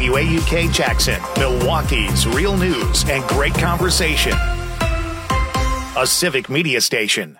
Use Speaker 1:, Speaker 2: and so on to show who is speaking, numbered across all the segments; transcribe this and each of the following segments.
Speaker 1: WAUK Jackson, Milwaukee's real news and great conversation. A civic media station.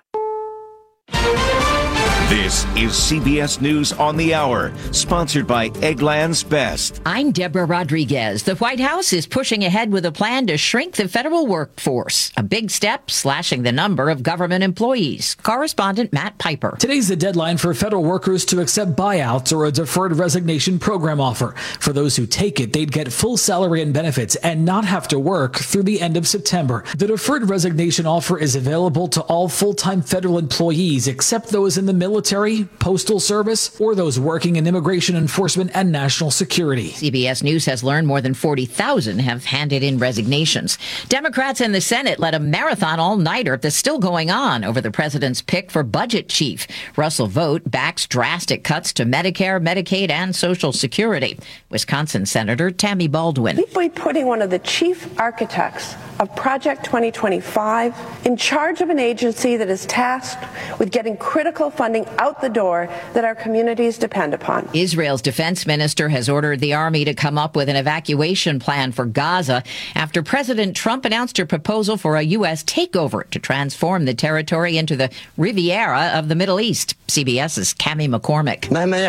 Speaker 2: This is CBS News on the Hour, sponsored by Eggland's Best.
Speaker 3: I'm Deborah Rodriguez. The White House is pushing ahead with a plan to shrink the federal workforce. A big step, slashing the number of government employees. Correspondent Matt Piper.
Speaker 4: Today's the deadline for federal workers to accept buyouts or a deferred resignation program offer. For those who take it, they'd get full salary and benefits and not have to work through the end of September. The deferred resignation offer is available to all full-time federal employees except those in the military, postal service, or those working in immigration enforcement and national security.
Speaker 3: CBS News has learned more than 40,000 have handed in resignations. Democrats in the Senate led a marathon all-nighter that's still going on over the president's pick for budget chief. Russell Vought backs drastic cuts to Medicare, Medicaid, and Social Security. Wisconsin Senator Tammy Baldwin.
Speaker 5: We'd be putting one of the chief architects of Project 2025 in charge of an agency that is tasked with getting critical funding out the door that our communities depend upon.
Speaker 3: Israel's defense minister has ordered the army to come up with an evacuation plan for Gaza after President Trump announced a proposal for a U.S. takeover to transform the territory into the Riviera of the Middle East. CBS's Cami McCormick.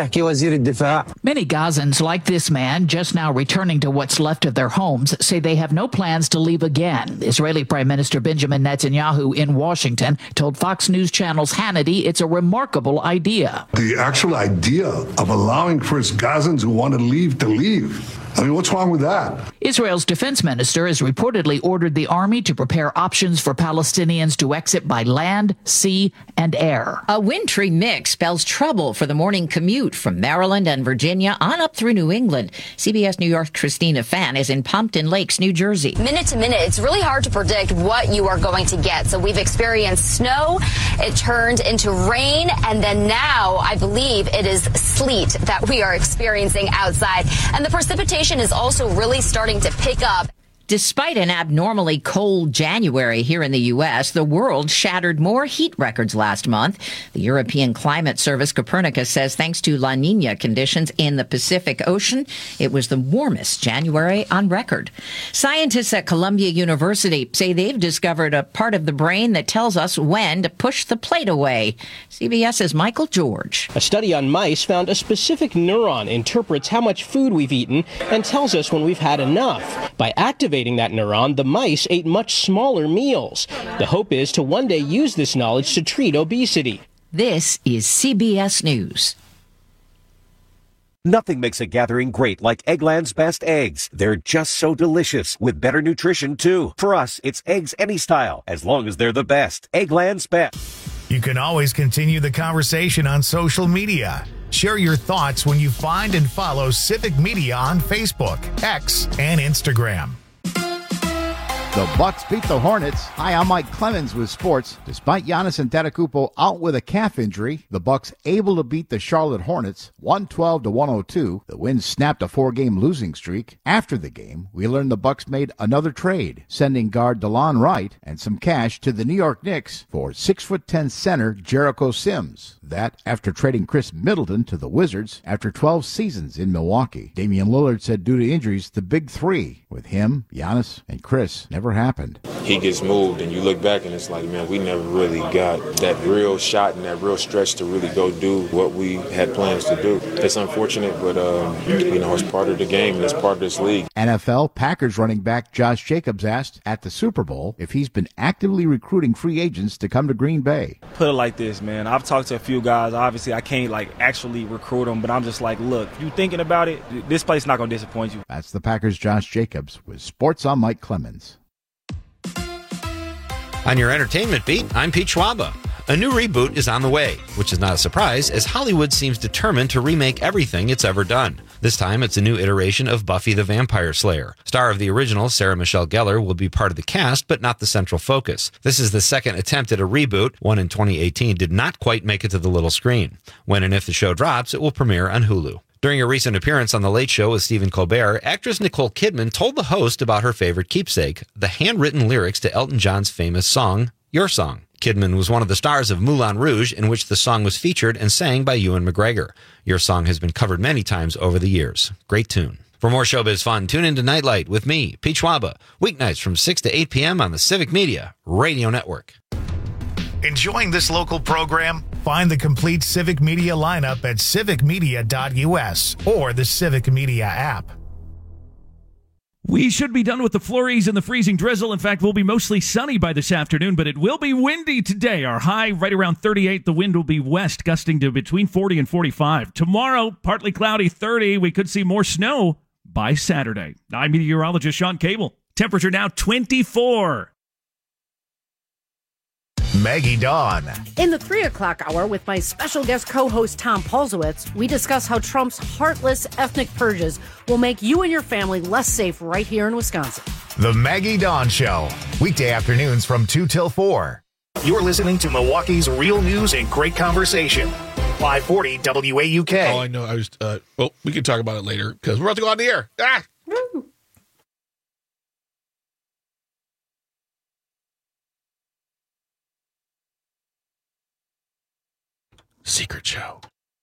Speaker 6: Many Gazans, like this man, just now returning to what's left of their homes, say they have no plans to leave again. Israeli Prime Minister Benjamin Netanyahu in Washington told Fox News Channel's Hannity it's a remarkable idea.
Speaker 7: The actual idea of allowing first Gazans who want to leave. I mean, what's wrong with that?
Speaker 6: Israel's defense minister has reportedly ordered the army to prepare options for Palestinians to exit by land, sea, and air.
Speaker 3: A wintry mix spells trouble for the morning commute from Maryland and Virginia on up through New England. CBS New York's Christina Fan is in Pompton Lakes, New Jersey.
Speaker 8: Minute to minute, it's really hard to predict what you are going to get. So we've experienced snow, it turned into rain, and then now I believe it is sleet that we are experiencing outside. And the precipitation is also really starting to pick up.
Speaker 3: Despite an abnormally cold January here in the U.S., the world shattered more heat records last month. The European Climate Service Copernicus says thanks to La Nina conditions in the Pacific Ocean, it was the warmest January on record. Scientists at Columbia University say they've discovered a part of the brain that tells us when to push the plate away. CBS's Michael George.
Speaker 9: A study on mice found a specific neuron interprets how much food we've eaten and tells us when we've had enough. By activating that neuron, the mice ate much smaller meals. The hope is to one day use this knowledge to treat obesity.
Speaker 3: This is CBS News.
Speaker 2: Nothing makes a gathering great like Eggland's Best eggs. They're just so delicious, with better nutrition, too. For us, it's eggs any style, as long as they're the best. Eggland's Best.
Speaker 1: You can always continue the conversation on social media. Share your thoughts when you find and follow Civic Media on Facebook, X, and Instagram.
Speaker 10: The Bucks beat the Hornets. Hi, I'm Mike Clemens with sports. Despite Giannis Antetokounmpo out with a calf injury, the Bucks able to beat the Charlotte Hornets 112-102. The win snapped a 4-game losing streak. After the game, we learned the Bucks made another trade, sending guard DeLon Wright and some cash to the New York Knicks for 6'10" center Jericho Sims. That after trading Chris Middleton to the Wizards after 12 seasons in Milwaukee. Damian Lillard said due to injuries, the big three with him, Giannis, and Chris never happened.
Speaker 11: He gets moved and you look back and it's like, man, we never really got that real shot and that real stretch to really go do what we had plans to do. It's unfortunate, but it's part of the game and it's part of this league.
Speaker 10: NFL Packers running back Josh Jacobs asked at the Super Bowl if he's been actively recruiting free agents to come to Green Bay.
Speaker 12: Put it like this, man. I've talked to a few guys. Obviously, I can't actually recruit them, but I'm just like, look, if you thinking about it, this place is not going to disappoint you.
Speaker 10: That's the Packers' Josh Jacobs with Sports on Mike Clemens.
Speaker 13: On your entertainment beat, I'm Pete Schwaba. A new reboot is on the way, which is not a surprise, as Hollywood seems determined to remake everything it's ever done. This time, it's a new iteration of Buffy the Vampire Slayer. Star of the original, Sarah Michelle Gellar, will be part of the cast, but not the central focus. This is the second attempt at a reboot. One in 2018 did not quite make it to the little screen. When and if the show drops, it will premiere on Hulu. During a recent appearance on The Late Show with Stephen Colbert, actress Nicole Kidman told the host about her favorite keepsake, the handwritten lyrics to Elton John's famous song, Your Song. Kidman was one of the stars of Moulin Rouge, in which the song was featured and sang by Ewan McGregor. Your Song has been covered many times over the years. Great tune. For more showbiz fun, tune into Nightlight with me, Pete Schwaba, weeknights from 6 to 8 p.m. on the Civic Media Radio Network.
Speaker 1: Enjoying this local program? Find the complete Civic Media lineup at civicmedia.us or the Civic Media app.
Speaker 14: We should be done with the flurries and the freezing drizzle. In fact, we'll be mostly sunny by this afternoon, but it will be windy today. Our high right around 38. The wind will be west, gusting to between 40 and 45. Tomorrow, partly cloudy, 30. We could see more snow by Saturday. I'm meteorologist Sean Cable. Temperature now 24.
Speaker 1: Maggie Dawn.
Speaker 15: In the 3 o'clock hour with my special guest co-host Tom Polzowitz, we discuss how Trump's heartless ethnic purges will make you and your family less safe right here in Wisconsin.
Speaker 1: The Maggie Dawn Show. Weekday afternoons from 2 till 4. You're listening to Milwaukee's real news and great conversation. 540 WAUK.
Speaker 16: Oh, I know. I was. Well, we can talk about it later because we're about to go on the air. Woo! Secret show.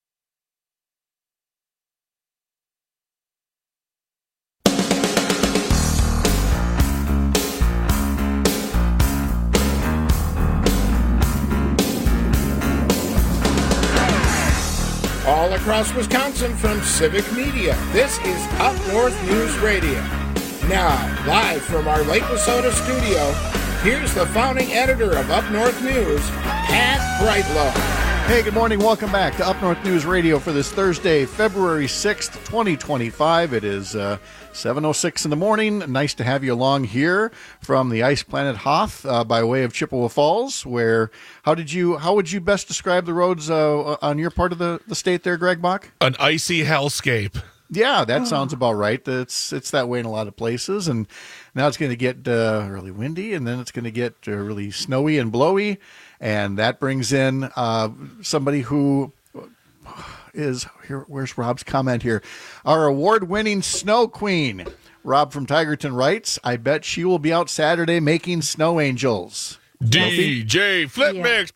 Speaker 17: All across Wisconsin from Civic Media, this is Up North News Radio. Now, live from our Lake Wissota studio, here's the founding editor of Up North News, Pat Brightlow.
Speaker 10: Hey, good morning. Welcome back to Up North News Radio for this Thursday, February 6th, 2025. It is 7:06 in the morning. Nice to have you along here from the Ice Planet Hoth by way of Chippewa Falls. Where how would you best describe the roads on your part of the state there, Greg Bach?
Speaker 16: An icy hellscape.
Speaker 10: Yeah, that sounds about right. It's that way in a lot of places, and now it's going to get really windy, and then it's going to get really snowy and blowy, and that brings in somebody who is here. Where's Rob's comment here? Our award-winning snow queen, Rob from Tigerton writes, "I bet she will be out Saturday making snow angels."
Speaker 16: DJ Flip Mix.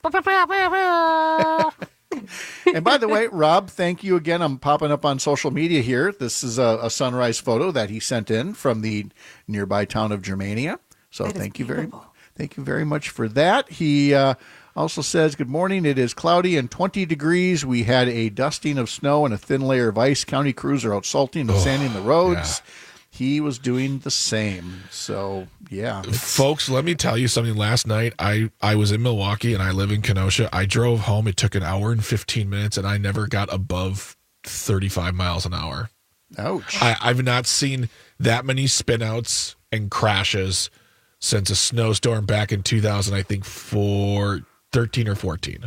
Speaker 10: And by the way, Rob, thank you again. I'm popping up on social media here. This is a sunrise photo that he sent in from the nearby town of Germania. So thank you very much for that. He also says, good morning. It is cloudy and 20 degrees. We had a dusting of snow and a thin layer of ice. County crews are out salting and sanding the roads. Yeah. He was doing the same. So, yeah.
Speaker 16: Folks, let me tell you something. Last night, I was in Milwaukee, and I live in Kenosha. I drove home. It took an hour and 15 minutes, and I never got above 35 miles an hour.
Speaker 10: Ouch.
Speaker 16: I've not seen that many spinouts and crashes since a snowstorm back in 2000, I think, 13 or 14.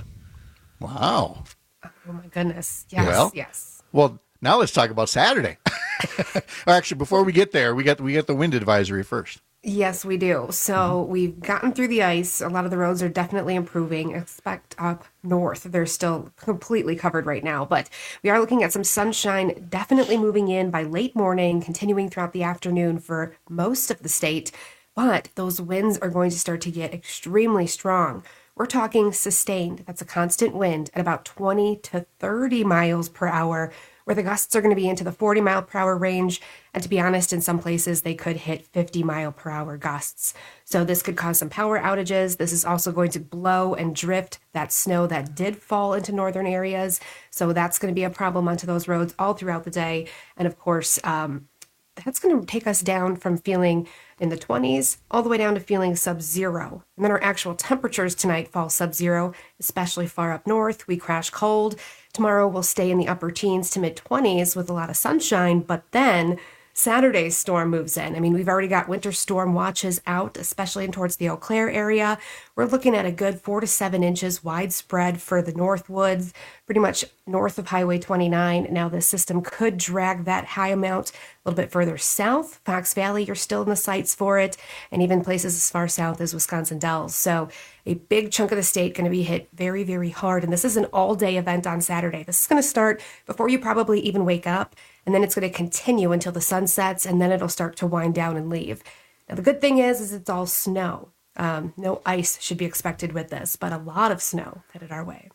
Speaker 10: Wow.
Speaker 18: Oh, my goodness. Yes, yes.
Speaker 10: Well, now let's talk about Saturday. Actually, before we get there, we got the wind advisory first.
Speaker 18: Yes, we do. So we've gotten through the ice. A lot of the roads are definitely improving. Expect up north. They're still completely covered right now, but we are looking at some sunshine definitely moving in by late morning, continuing throughout the afternoon for most of the state. But those winds are going to start to get extremely strong. We're talking sustained. That's a constant wind at about 20 to 30 miles per hour, where the gusts are going to be into the 40 mile per hour range. And to be honest, in some places, they could hit 50 mile per hour gusts. So this could cause some power outages. This is also going to blow and drift that snow that did fall into northern areas. So that's going to be a problem onto those roads all throughout the day. And of course, that's going to take us down from feeling in the 20s all the way down to feeling sub-zero. And then our actual temperatures tonight fall sub-zero, especially far up north. We crash cold. Tomorrow we'll stay in the upper teens to mid-20s with a lot of sunshine, but then Saturday's storm moves in. I mean, we've already got winter storm watches out, especially in towards the Eau Claire area. We're looking at a good 4 to 7 inches widespread for the Northwoods, pretty much north of Highway 29. Now, this system could drag that high amount a little bit further south. Fox Valley, you're still in the sights for it, and even places as far south as Wisconsin Dells. So a big chunk of the state going to be hit very, very hard. And this is an all-day event on Saturday. This is going to start before you probably even wake up, and then it's going to continue until the sun sets, and then it'll start to wind down and leave. Now, the good thing is it's all snow. No ice should be expected with this, but a lot of snow headed our way.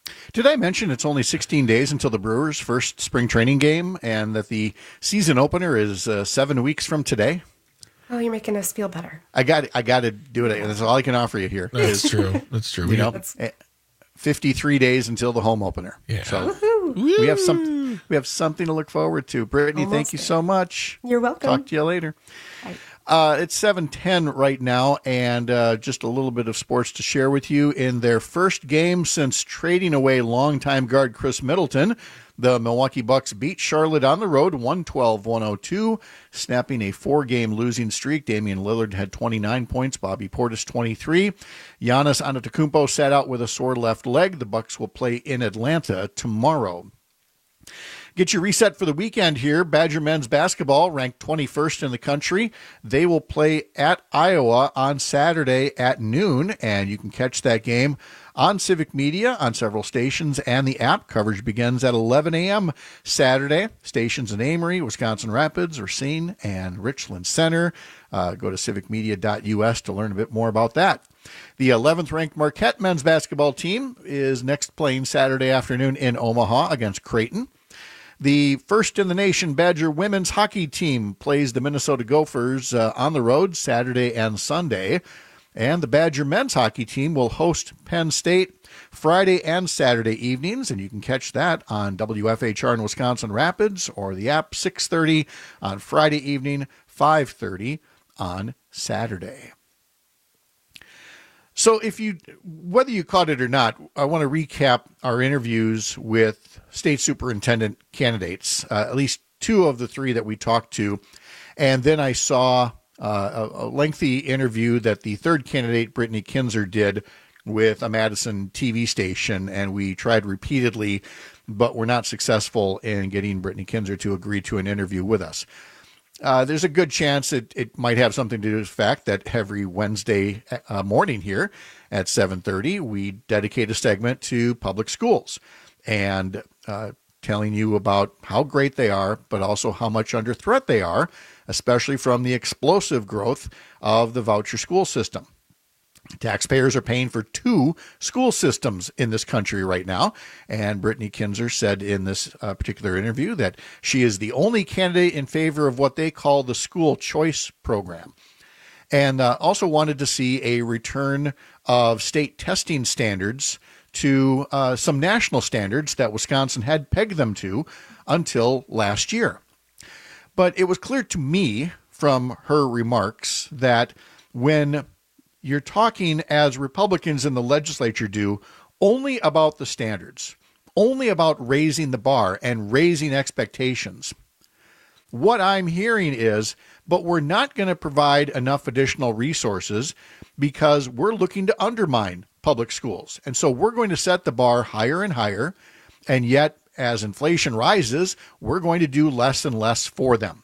Speaker 19: Did I mention it's only 16 days until the Brewers' first spring training game and that the season opener is 7 weeks from today?
Speaker 18: Oh, you're making us feel better.
Speaker 19: I got to do it. That's all I can offer you here.
Speaker 16: That's true. That's true.
Speaker 19: 53 days until the home opener.
Speaker 16: Yeah.
Speaker 19: So we have something to look forward to. Brittany, thank you so much.
Speaker 18: You're welcome.
Speaker 19: Talk to you later. It's 7:10 right now, and just a little bit of sports to share with you. In their first game since trading away longtime guard Chris Middleton, the Milwaukee Bucks beat Charlotte on the road 112-102, snapping a 4-game losing streak. Damian Lillard had 29 points, Bobby Portis 23. Giannis Antetokounmpo sat out with a sore left leg. The Bucks will play in Atlanta tomorrow. Get your reset for the weekend here. Badger men's basketball ranked 21st in the country. They will play at Iowa on Saturday at noon, and you can catch that game on Civic Media on several stations and the app. Coverage begins at 11 a.m. Saturday. Stations in Amory, Wisconsin Rapids, Racine, and Richland Center. Go to civicmedia.us to learn a bit more about that. The 11th ranked Marquette men's basketball team is next playing Saturday afternoon in Omaha against Creighton. The first in the nation Badger women's hockey team plays the Minnesota Gophers on the road Saturday and Sunday. And the Badger men's hockey team will host Penn State Friday and Saturday evenings, and you can catch that on WFHR in Wisconsin Rapids or the app 6:30 on Friday evening, 5:30 on Saturday. So whether you caught it or not, I want to recap our interviews with state superintendent candidates, at least 2 of the 3 that we talked to. And then I saw a lengthy interview that the 3rd candidate, Brittany Kinzer, did with a Madison TV station. And we tried repeatedly, but we're not successful in getting Brittany Kinzer to agree to an interview with us. There's a good chance it might have something to do with the fact that every Wednesday morning here at 7:30, we dedicate a segment to public schools and telling you about how great they are, but also how much under threat they are, especially from the explosive growth of the voucher school system. Taxpayers are paying for 2 school systems in this country right now. And Brittany Kinzer said in this particular interview that she is the only candidate in favor of what they call the school choice program. And also wanted to see a return of state testing standards to some national standards that Wisconsin had pegged them to until last year. But it was clear to me from her remarks that when you're talking, as Republicans in the legislature do, only about the standards, only about raising the bar and raising expectations. What I'm hearing is, but we're not going to provide enough additional resources because we're looking to undermine public schools. And so we're going to set the bar higher and higher. And yet, as inflation rises, we're going to do less and less for them.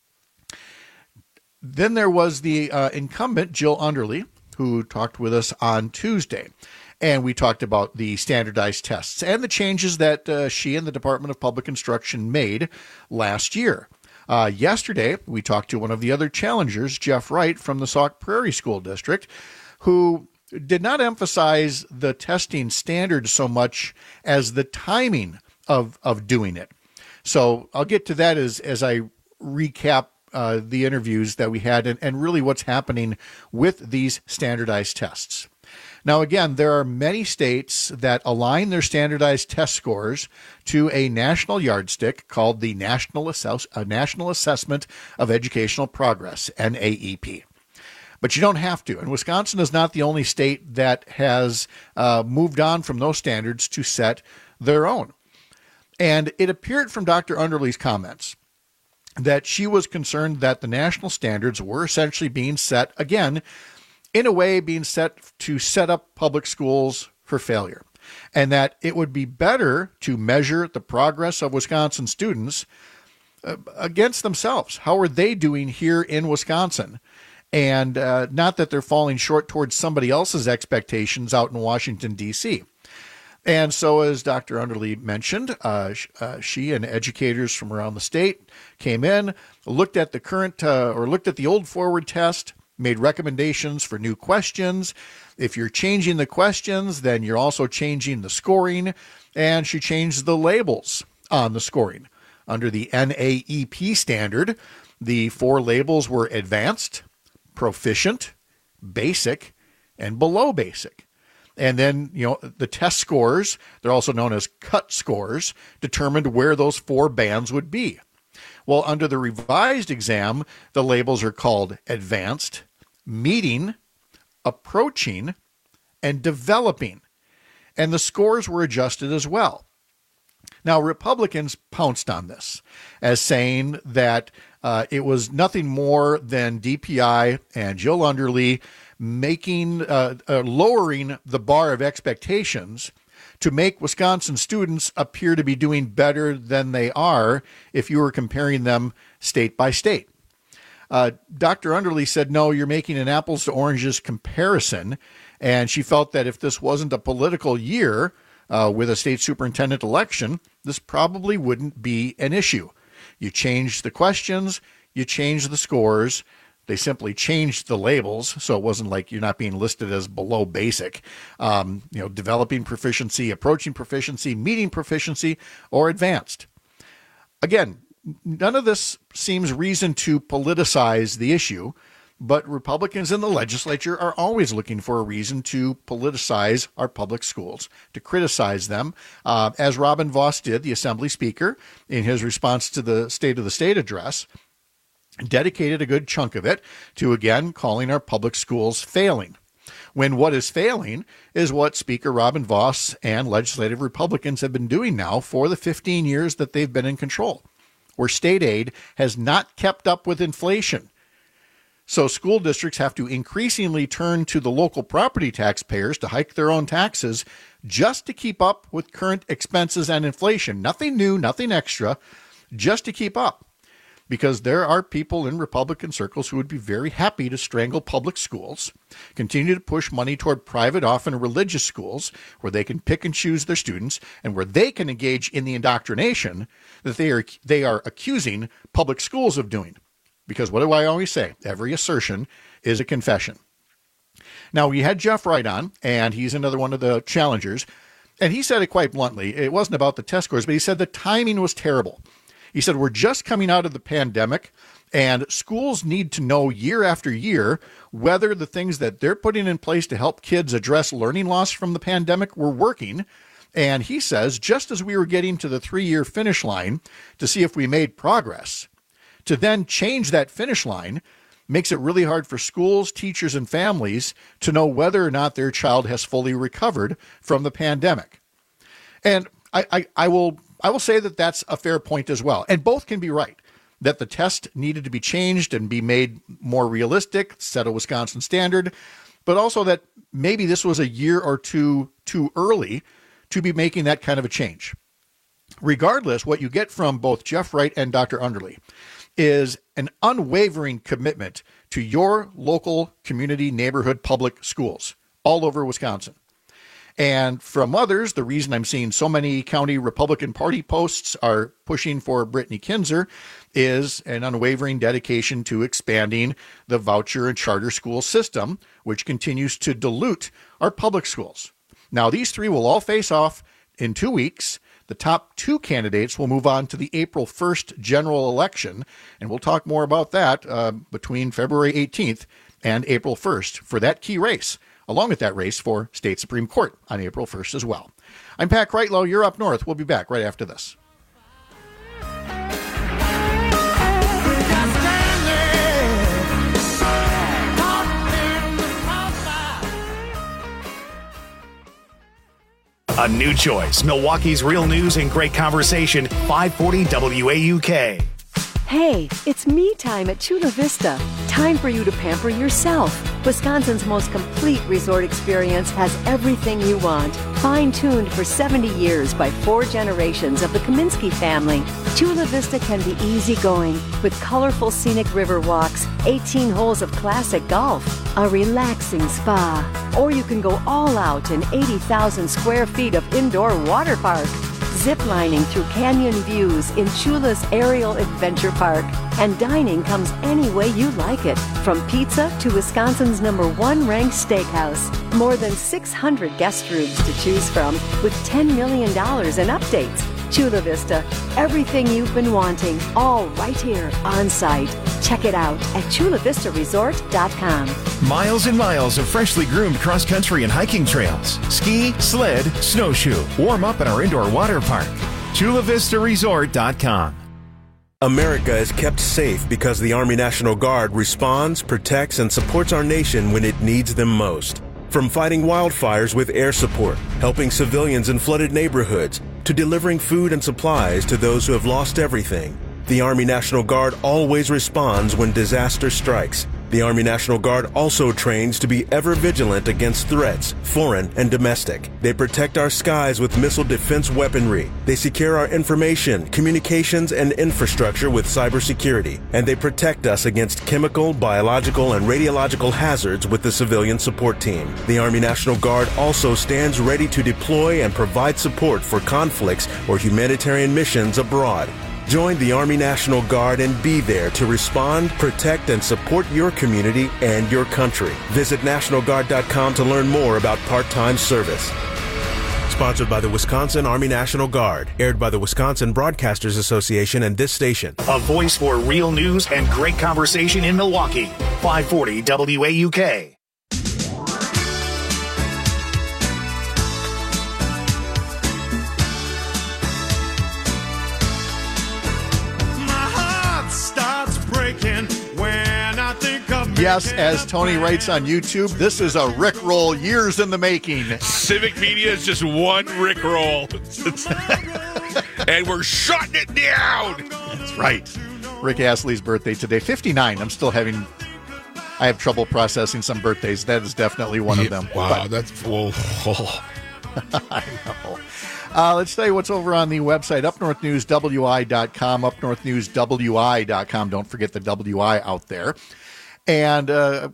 Speaker 19: Then there was the incumbent, Jill Underly, who talked with us on Tuesday. And we talked about the standardized tests and the changes that she and the Department of Public Instruction made last year. Yesterday, we talked to one of the other challengers, Jeff Wright from the Sauk Prairie School District, who did not emphasize the testing standards so much as the timing of doing it. So I'll get to that as I recap the interviews that we had and really what's happening with these standardized tests. Now, again, there are many states that align their standardized test scores to a national yardstick called the National Assessment of Educational Progress, NAEP. But you don't have to. And Wisconsin is not the only state that has moved on from those standards to set their own. And it appeared from Dr. Underly's comments that she was concerned that the national standards were essentially being set, again, in a way being set to set up public schools for failure, and that it would be better to measure the progress of Wisconsin students against themselves. How are they doing here in Wisconsin? And not that they're falling short towards somebody else's expectations out in Washington, D.C. And so, as Dr. Underly mentioned, she and educators from around the state came in, looked at the current looked at the old forward test, made recommendations for new questions. If you're changing the questions, then you're also changing the scoring, and she changed the labels on the scoring. Under the NAEP standard, the 4 labels were advanced, proficient, basic, and below basic. And then, the test scores, they're also known as cut scores, determined where those 4 bands would be. Well, under the revised exam, the labels are called advanced, meeting, approaching, and developing. And the scores were adjusted as well. Now, Republicans pounced on this as saying that it was nothing more than DPI and Jill Underly lowering the bar of expectations to make Wisconsin students appear to be doing better than they are if you were comparing them state by state. Dr. Underly said, no, you're making an apples to oranges comparison, and she felt that if this wasn't a political year with a state superintendent election, this probably wouldn't be an issue. You change the questions, you change the scores. They simply changed the labels, so it wasn't like you're not being listed as below basic. Developing proficiency, approaching proficiency, meeting proficiency, or advanced. Again, none of this seems reason to politicize the issue, but Republicans in the legislature are always looking for a reason to politicize our public schools, to criticize them, as Robin Vos did, the Assembly Speaker, in his response to the State of the State address, dedicated a good chunk of it to, again, calling our public schools failing. When what is failing is what Speaker Robin Vos and legislative Republicans have been doing now for the 15 years that they've been in control, where state aid has not kept up with inflation. So school districts have to increasingly turn to the local property taxpayers to hike their own taxes just to keep up with current expenses and inflation. Nothing new, nothing extra, just to keep up. Because there are people in Republican circles who would be very happy to strangle public schools, continue to push money toward private, often religious schools, where they can pick and choose their students, and where they can engage in the indoctrination that they are accusing public schools of doing. Because what do I always say? Every assertion is a confession. Now, we had Jeff Wright on, and he's another one of the challengers, and he said it quite bluntly. It wasn't about the test scores, but he said the timing was terrible. He said, we're just coming out of the pandemic, and schools need to know year after year whether the things that they're putting in place to help kids address learning loss from the pandemic were working. And he says, just as we were getting to the 3-year finish line to see if we made progress, to then change that finish line makes it really hard for schools, teachers, and families to know whether or not their child has fully recovered from the pandemic. And I will say that that's a fair point as well. And both can be right, that the test needed to be changed and be made more realistic, set a Wisconsin standard, but also that maybe this was a year or two too early to be making that kind of a change. Regardless, what you get from both Jeff Wright and Dr. Underly is an unwavering commitment to your local community neighborhood public schools all over Wisconsin. And from others, the reason I'm seeing so many county Republican Party posts are pushing for Brittany Kinzer is an unwavering dedication to expanding the voucher and charter school system, which continues to dilute our public schools. Now, these 3 will all face off in 2 weeks. The top 2 candidates will move on to the April 1st general election, and we'll talk more about that between February 18th and April 1st for that key race, along with that race for State Supreme Court on April 1st as well. I'm Pat Kreitlow. You're up north. We'll be back right after this.
Speaker 1: A new choice. Milwaukee's real news and great conversation. 540 WAUK.
Speaker 20: Hey, it's me time at Chula Vista. Time for you to pamper yourself. Wisconsin's most complete resort experience has everything you want. Fine-tuned for 70 years by 4 generations of the Kaminsky family. Chula Vista can be easygoing with colorful scenic river walks, 18 holes of classic golf, a relaxing spa, or you can go all out in 80,000 square feet of indoor water park. ziplining through canyon views in Chula's Aerial Adventure Park. And dining comes any way you like it, from pizza to Wisconsin's #1 ranked steakhouse. More than 600 guest rooms to choose from, with $10 million in updates. Chula Vista, everything you've been wanting, all right here on site. Check it out at chulavistaresort.com.
Speaker 21: Miles and miles of freshly groomed cross-country and hiking trails. Ski, sled, snowshoe. Warm up at our indoor water park. chulavistaresort.com.
Speaker 22: America is kept safe because the Army National Guard responds, protects, and supports our nation when it needs them most. From fighting wildfires with air support, helping civilians in flooded neighborhoods, to delivering food and supplies to those who have lost everything, the Army National Guard always responds when disaster strikes. The Army National Guard also trains to be ever vigilant against threats, foreign and domestic. They protect our skies with missile defense weaponry. They secure our information, communications, and infrastructure with cybersecurity. And they protect us against chemical, biological, and radiological hazards with the civilian support team. The Army National Guard also stands ready to deploy and provide support for conflicts or humanitarian missions abroad. Join the Army National Guard and be there to respond, protect, and support your community and your country. Visit NationalGuard.com to learn more about part-time service. Sponsored by the Wisconsin Army National Guard. Aired by the Wisconsin Broadcasters Association and this station.
Speaker 1: A voice for real news and great conversation in Milwaukee. 540 WAUK.
Speaker 19: Yes, as Tony writes on YouTube, this is a Rickroll years in the making.
Speaker 23: Civic Media is just one Rickroll. And we're shutting it down.
Speaker 19: That's right. Rick Astley's birthday today, 59. I have trouble processing some birthdays. That is definitely one of them.
Speaker 23: Wow, that's full.
Speaker 19: I know. Let's tell you what's over on the website, upnorthnewswi.com, upnorthnewswi.com. Don't forget the WI out there. And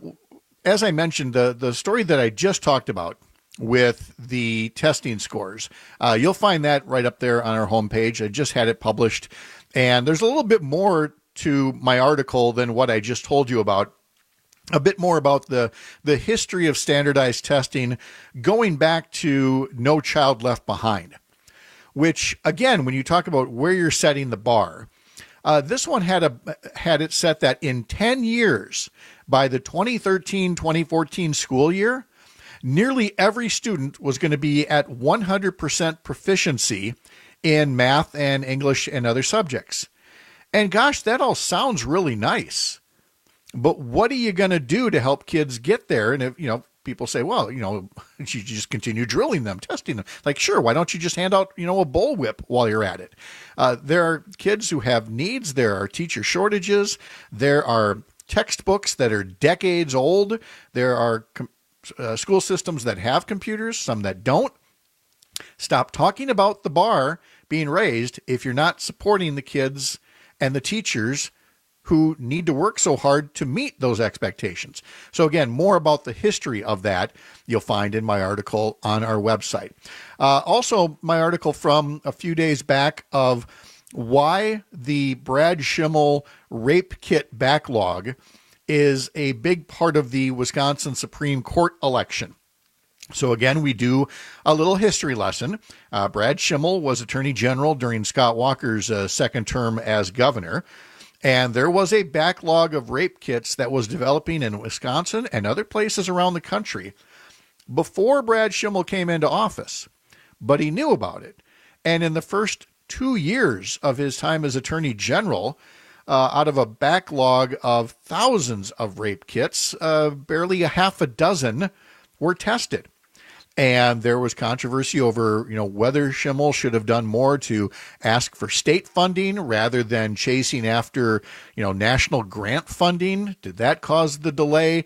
Speaker 19: as I mentioned, the story that I just talked about with the testing scores, you'll find that right up there on our homepage. I just had it published. And there's a little bit more to my article than what I just told you about. A bit more about the history of standardized testing going back to No Child Left Behind, which, again, when you talk about where you're setting the bar, this one had it set that in 10 years, by the 2013-2014 school year, nearly every student was going to be at 100% proficiency in math and English and other subjects. And gosh, that all sounds really nice. But what are you going to do to help kids get there? And if, people say, well, you just continue drilling them, testing them. Like, sure, why don't you just hand out, a bullwhip while you're at it? There are kids who have needs. There are teacher shortages. There are textbooks that are decades old. There are school systems that have computers, some that don't. Stop talking about the bar being raised if you're not supporting the kids and the teachers who need to work so hard to meet those expectations. So again, more about the history of that you'll find in my article on our website. Also, my article from a few days back of why the Brad Schimmel rape kit backlog is a big part of the Wisconsin Supreme Court election. So again, we do a little history lesson. Brad Schimmel was Attorney General during Scott Walker's second term as governor. And there was a backlog of rape kits that was developing in Wisconsin and other places around the country before Brad Schimmel came into office. But he knew about it. And in the first 2 years of his time as Attorney General, out of a backlog of thousands of rape kits, barely a half a dozen were tested. And there was controversy over, whether Schimmel should have done more to ask for state funding rather than chasing after, national grant funding. Did that cause the delay?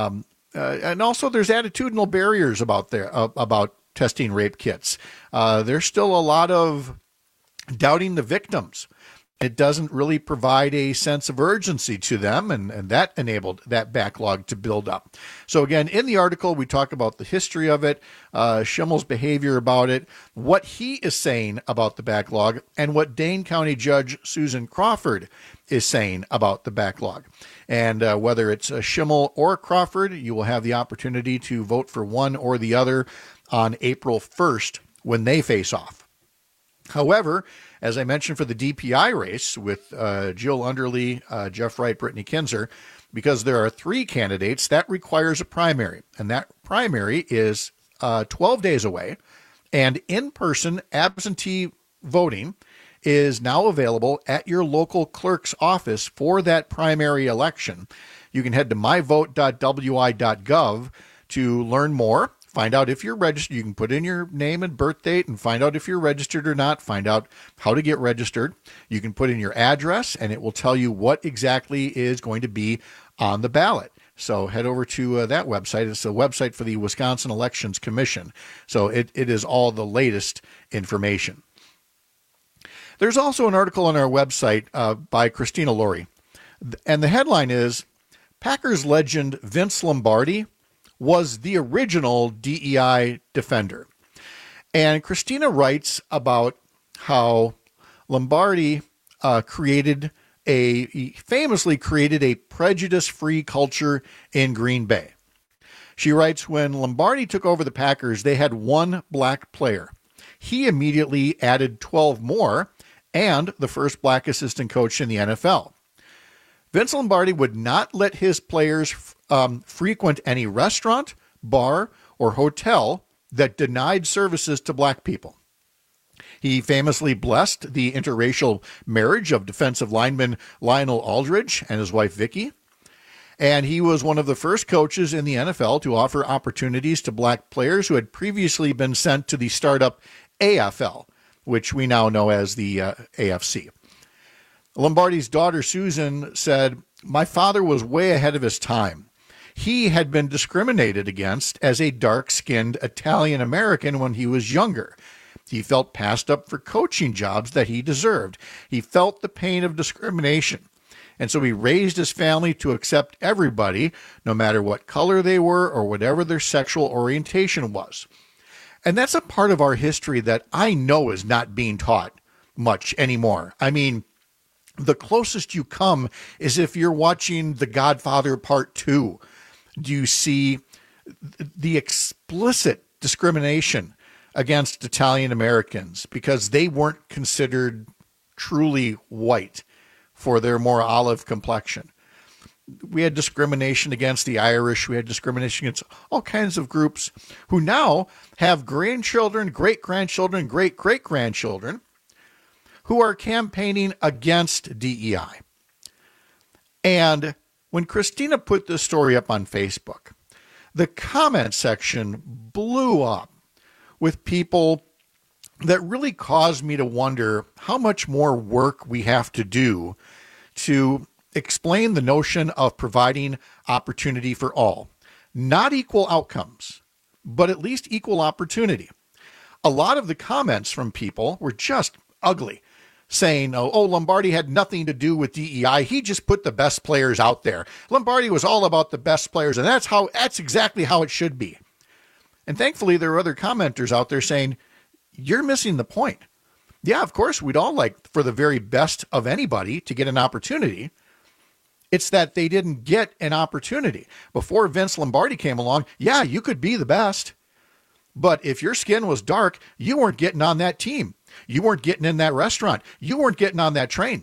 Speaker 19: And also there's attitudinal barriers about testing rape kits. There's still a lot of doubting the victims It doesn't really provide a sense of urgency to them, and that enabled that backlog to build up. So again, in the article, we talk about the history of it, Schimmel's behavior about it, what he is saying about the backlog, and what Dane County Judge Susan Crawford is saying about the backlog. And whether it's Schimmel or Crawford, you will have the opportunity to vote for one or the other on April 1st when they face off. However, as I mentioned for the DPI race with Jill Underly, Jeff Wright, Brittany Kinzer, because there are 3 candidates, that requires a primary. And that primary is 12 days away. And in-person absentee voting is now available at your local clerk's office for that primary election. You can head to myvote.wi.gov to learn more. Find out if you're registered. You can put in your name and birth date and find out if you're registered or not. Find out how to get registered. You can put in your address, and it will tell you what exactly is going to be on the ballot. So head over to that website. It's a website for the Wisconsin Elections Commission. So it is all the latest information. There's also an article on our website by Christina Laurie. And the headline is, Packers legend Vince Lombardi was the original DEI defender. And Christina writes about how Lombardi famously created a prejudice-free culture in Green Bay. She writes, when Lombardi took over the Packers, they had 1 black player. He immediately added 12 more and the first black assistant coach in the NFL. Vince Lombardi would not let his players frequent any restaurant, bar, or hotel that denied services to black people. He famously blessed the interracial marriage of defensive lineman Lionel Aldridge and his wife Vicky. And he was one of the first coaches in the NFL to offer opportunities to black players who had previously been sent to the startup AFL, which we now know as the AFC. Lombardi's daughter, Susan, said, my father was way ahead of his time. He had been discriminated against as a dark-skinned Italian American when he was younger. He felt passed up for coaching jobs that he deserved. He felt the pain of discrimination. And so he raised his family to accept everybody, no matter what color they were or whatever their sexual orientation was. And that's a part of our history that I know is not being taught much anymore. I mean, the closest you come is if you're watching The Godfather Part 2. Do you see the explicit discrimination against Italian Americans because they weren't considered truly white for their more olive complexion? We had discrimination against the Irish. We had discrimination against all kinds of groups who now have grandchildren, great-grandchildren, great-great-grandchildren who are campaigning against DEI. And when Christina put this story up on Facebook, the comment section blew up with people that really caused me to wonder how much more work we have to do to explain the notion of providing opportunity for all. Not equal outcomes, but at least equal opportunity. A lot of the comments from people were just ugly, saying, oh, Lombardi had nothing to do with DEI. He just put the best players out there. Lombardi was all about the best players, and that's exactly how it should be. And thankfully, there are other commenters out there saying, you're missing the point. Yeah, of course, we'd all like for the very best of anybody to get an opportunity. It's that they didn't get an opportunity. Before Vince Lombardi came along, yeah, you could be the best. But if your skin was dark, you weren't getting on that team. You weren't getting in that restaurant. You weren't getting on that train.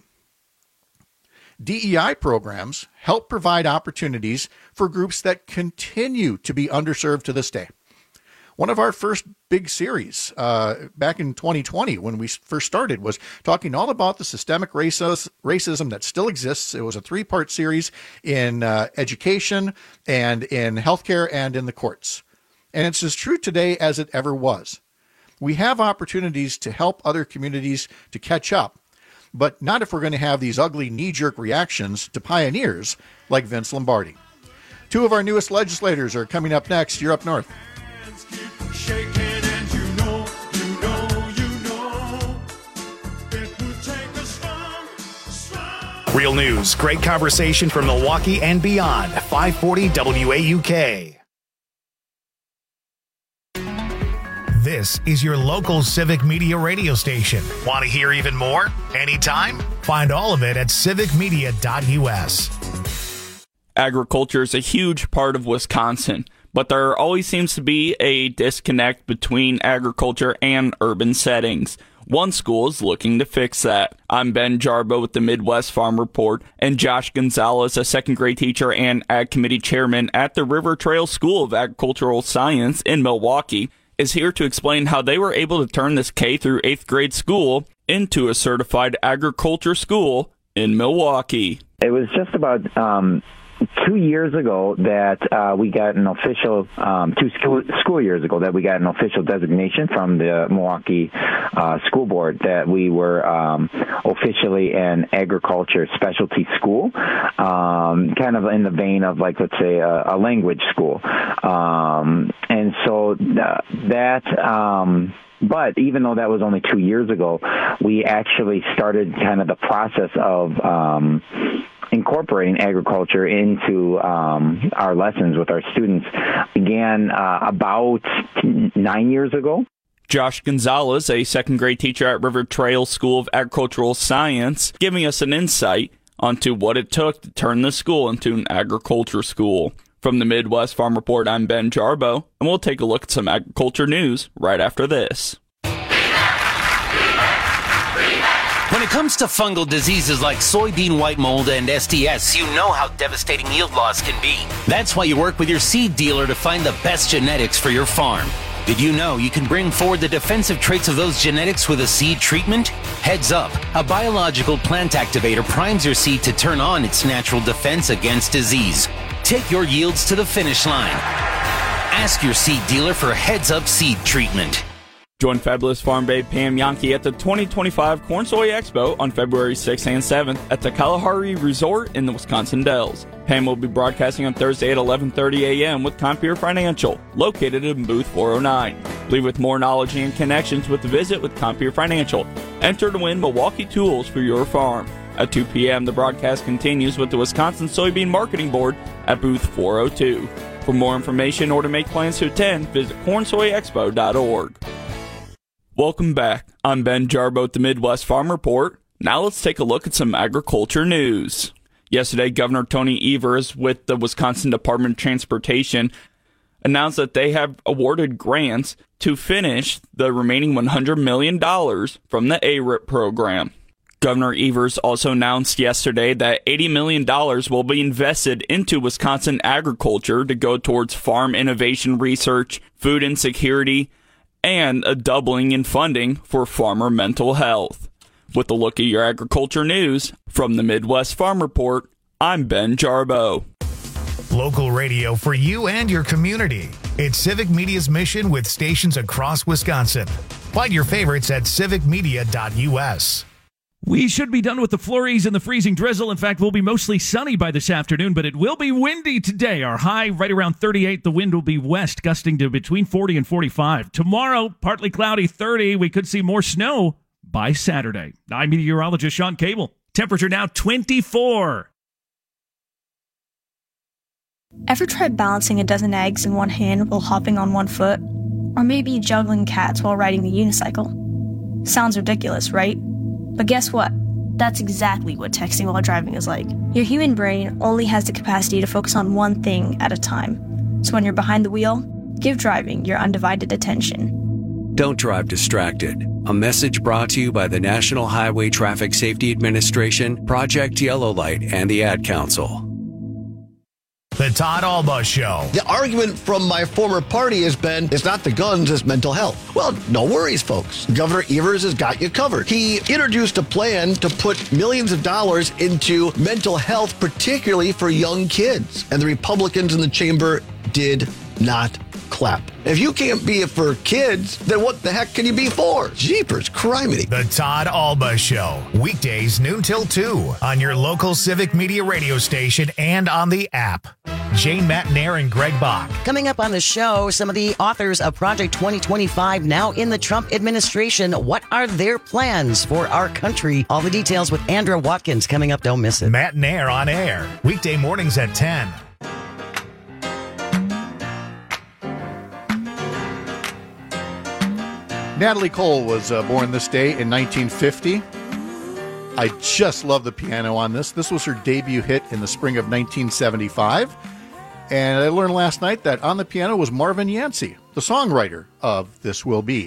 Speaker 19: DEI programs help provide opportunities for groups that continue to be underserved to this day. One of our first big series back in 2020 when we first started was talking all about the systemic racism that still exists. It was a 3-part series in education and in healthcare and in the courts. And it's as true today as it ever was. We have opportunities to help other communities to catch up, but not if we're going to have these ugly knee-jerk reactions to pioneers like Vince Lombardi. 2 of our newest legislators are coming up next. You're Up North.
Speaker 1: Real news, great conversation from Milwaukee and beyond. 540 WAUK. This is your local Civic Media radio station. Want to hear even more? Anytime? Find all of it at civicmedia.us.
Speaker 4: Agriculture is a huge part of Wisconsin, but there always seems to be a disconnect between agriculture and urban settings. One school is looking to fix that. I'm Ben Jarbo with the Midwest Farm Report, and Josh Gonzalez, a second grade teacher and Ag Committee chairman at the River Trail School of Agricultural Science in Milwaukee, is here to explain how they were able to turn this K through 8th grade school into a certified agriculture school in Milwaukee.
Speaker 5: It was just about 2 years ago that we got an official, school years ago that we got an official designation from the Milwaukee School Board that we were officially an agriculture specialty school, kind of in the vein of, like, let's say, a language school. And so but even though that was only 2 years ago, we actually started kind of the process of incorporating agriculture into our lessons with our students. Began about 9 years ago.
Speaker 4: Josh Gonzalez, a second grade teacher at River Trail School of Agricultural Science, giving us an insight onto what it took to turn the school into an agriculture school. From the Midwest Farm Report, I'm Ben Jarbo, and we'll take a look at some agriculture news right after this.
Speaker 7: When it comes to fungal diseases like soybean white mold and STS, you know how devastating yield loss can be. That's why you work with your seed dealer to find the best genetics for your farm. Did you know you can bring forward the defensive traits of those genetics with a seed treatment? Heads Up, a biological plant activator primes your seed to turn on its natural defense against disease. Take your yields to the finish line. Ask your seed dealer for Heads Up seed treatment.
Speaker 4: Join fabulous farm babe Pam Yankee at the 2025 Corn Soy Expo on February 6th and 7th at the Kalahari Resort in the Wisconsin Dells. Pam will be broadcasting on Thursday at 11:30 a.m. with Compeer Financial, located in booth 409. Leave with more knowledge and connections with the visit with Compeer Financial. Enter to win Milwaukee tools for your farm. At 2 p.m., the broadcast continues with the Wisconsin Soybean Marketing Board at booth 402. For more information or to make plans to attend, visit cornsoyexpo.org. Welcome back. I'm Ben Jarbo at the Midwest Farm Report. Now let's take a look at some agriculture news. Yesterday, Governor Tony Evers with the Wisconsin Department of Transportation announced that they have awarded grants to finish the remaining $100 million from the ARIP program. Governor Evers also announced yesterday that $80 million will be invested into Wisconsin agriculture to go towards farm innovation research, food insecurity, and a doubling in funding for farmer mental health. With a look at your agriculture news from the Midwest Farm Report, I'm Ben Jarbo.
Speaker 1: Local radio for you and your community. It's Civic Media's mission with stations across Wisconsin. Find your favorites at civicmedia.us.
Speaker 14: We should be done with the flurries and the freezing drizzle. In fact, we'll be mostly sunny by this afternoon, but it will be windy today. Our high right around 38. The wind will be west, gusting to between 40 and 45. Tomorrow, partly cloudy, 30. We could see more snow by Saturday. I'm meteorologist Sean Cable. Temperature now 24.
Speaker 24: Ever tried balancing a dozen eggs in one hand while hopping on one foot? Or maybe juggling cats while riding the unicycle? Sounds ridiculous, right? But guess what? That's exactly what texting while driving is like. Your human brain only has the capacity to focus on one thing at a time. So when you're behind the wheel, give driving your undivided attention.
Speaker 25: Don't drive distracted. A message brought to you by the National Highway Traffic Safety Administration, Project Yellow Light, and the Ad Council.
Speaker 1: The Todd Alba Show.
Speaker 26: The argument from my former party has been, it's not the guns, it's mental health. Well, no worries, folks. Governor Evers has got you covered. He introduced a plan to put millions of dollars into mental health, particularly for young kids. And the Republicans in the chamber did not clap. If you can't be it for kids, then what the heck can you be for? Jeepers, criminy.
Speaker 1: The Todd Alba Show. Weekdays noon till 2 on your local Civic Media radio station and on the app. Jane Matnair and Greg Bach.
Speaker 2: Coming up on the show, some of the authors of Project 2025 now in the Trump administration. What are their plans for our country? All the details with Andra Watkins coming up. Don't miss it.
Speaker 1: Matnair on air, weekday mornings at 10.
Speaker 19: Natalie Cole was born this day in 1950. I just love the piano on this. This was her debut hit in the spring of 1975. And I learned last night that on the piano was Marvin Yancey, the songwriter of This Will Be.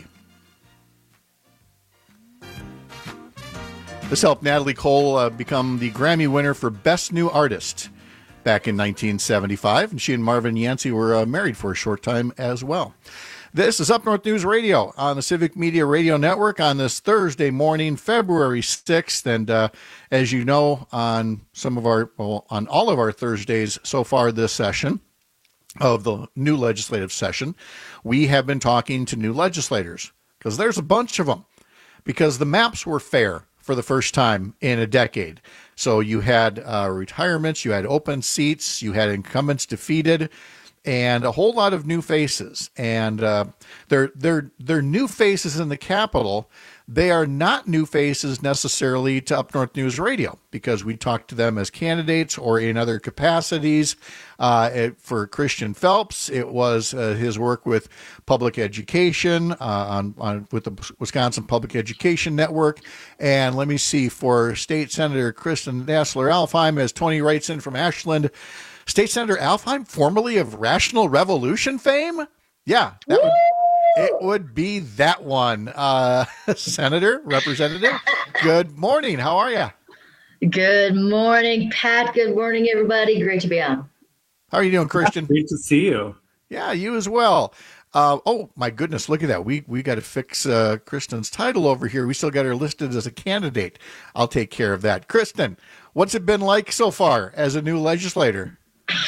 Speaker 19: This helped Natalie Cole become the Grammy winner for Best New Artist back in 1975. And she and Marvin Yancey were married for a short time as well. This is Up North News Radio on the Civic Media Radio Network on this Thursday morning, February 6th. And as you know, on on all of our Thursdays so far this session of the new legislative session, we have been talking to new legislators because there's a bunch of them, because the maps were fair for the first time in a decade. So you had retirements, you had open seats, you had incumbents defeated, and a whole lot of new faces. And they're new faces in the Capitol. They are not new faces necessarily to Up North News Radio, because we talked to them as candidates or in other capacities. For Christian Phelps, it was his work with public education with the Wisconsin Public Education Network. And let me see, for State Senator Kristen Dassler-Alfheim, as Tony writes in from Ashland, State Senator Alfheim, formerly of Rational Revolution fame? Yeah, it would be that one. Senator, Representative, good morning. How are you?
Speaker 3: Good morning, Pat. Good morning, everybody. Great to be on.
Speaker 19: How are you doing, Christian?
Speaker 6: Great to see you.
Speaker 19: Yeah, you as well. Oh, my goodness, look at that. We got to fix Kristen's title over here. We still got her listed as a candidate. I'll take care of that. Kristen, what's it been like so far as a new legislator?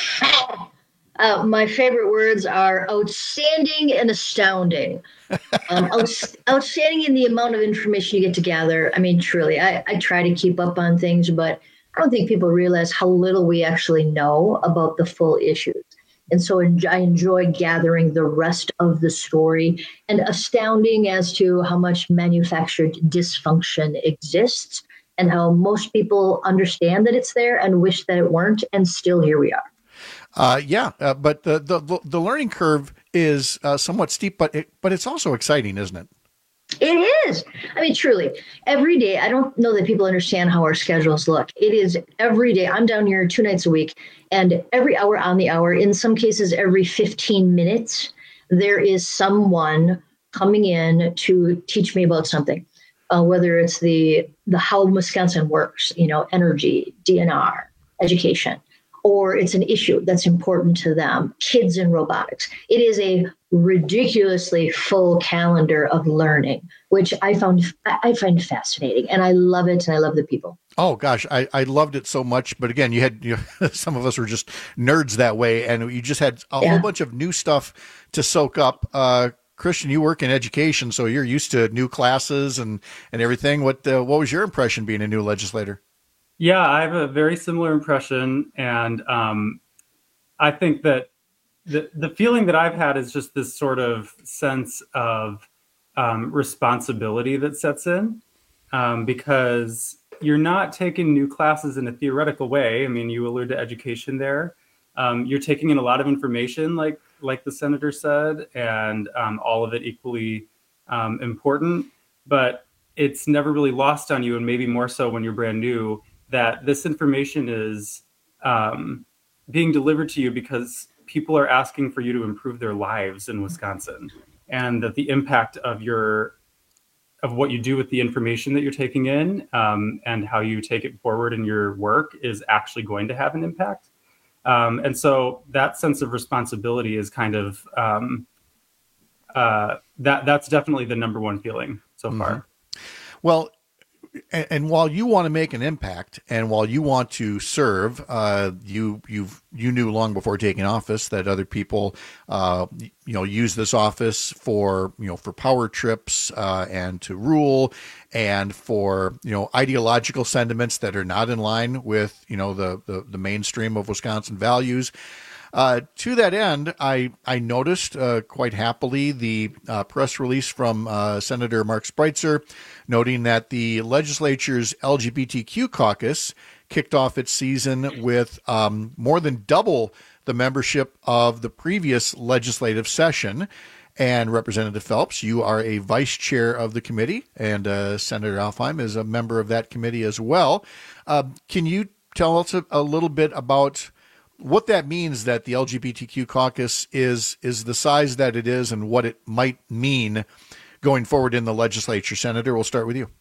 Speaker 3: My favorite words are outstanding and astounding. Outstanding in the amount of information you get to gather. I mean, truly, I try to keep up on things, but I don't think people realize how little we actually know about the full issues. And so I enjoy gathering the rest of the story, and astounding as to how much manufactured dysfunction exists and how most people understand that it's there and wish that it weren't. And still here we are.
Speaker 19: But the learning curve is somewhat steep, but it's also exciting, isn't it?
Speaker 3: It is. I mean, truly, every day. I don't know that people understand how our schedules look. It is every day. I'm down here 2 nights a week, and every hour on the hour, in some cases every 15 minutes, there is someone coming in to teach me about something, whether it's the how Wisconsin works, energy, DNR, education, or it's an issue that's important to them, kids in robotics. It is a ridiculously full calendar of learning, which I find fascinating, and I love it, and I love the people.
Speaker 19: Oh gosh, I loved it so much. But again, you had some of us were just nerds that way, and you just had a whole bunch of new stuff to soak up. Christian, you work in education, so you're used to new classes and everything. What was your impression being a new legislator?
Speaker 6: Yeah, I have a very similar impression, and I think that the feeling that I've had is just this sort of sense of responsibility that sets in, because you're not taking new classes in a theoretical way. I mean, you allude to education there. You're taking in a lot of information, like the senator said, and all of it equally important, but it's never really lost on you, and maybe more so when you're brand new, that this information is being delivered to you because people are asking for you to improve their lives in Wisconsin, and that the impact of what you do with the information that you're taking in and how you take it forward in your work is actually going to have an impact. And so that sense of responsibility is kind of that's definitely the number one feeling so far.
Speaker 19: Well, and while you want to make an impact, and while you want to serve, you knew long before taking office that other people, use this office for power trips and to rule, and for ideological sentiments that are not in line with the mainstream of Wisconsin values. To that end, I noticed quite happily the press release from Senator Mark Spreitzer noting that the legislature's LGBTQ caucus kicked off its season with more than double the membership of the previous legislative session. And Representative Phelps, you are a vice chair of the committee, and Senator Alfheim is a member of that committee as well. Can you tell us a little bit about what that means, that the LGBTQ caucus is the size that it is and what it might mean going forward in the legislature? Senator, we'll start with you.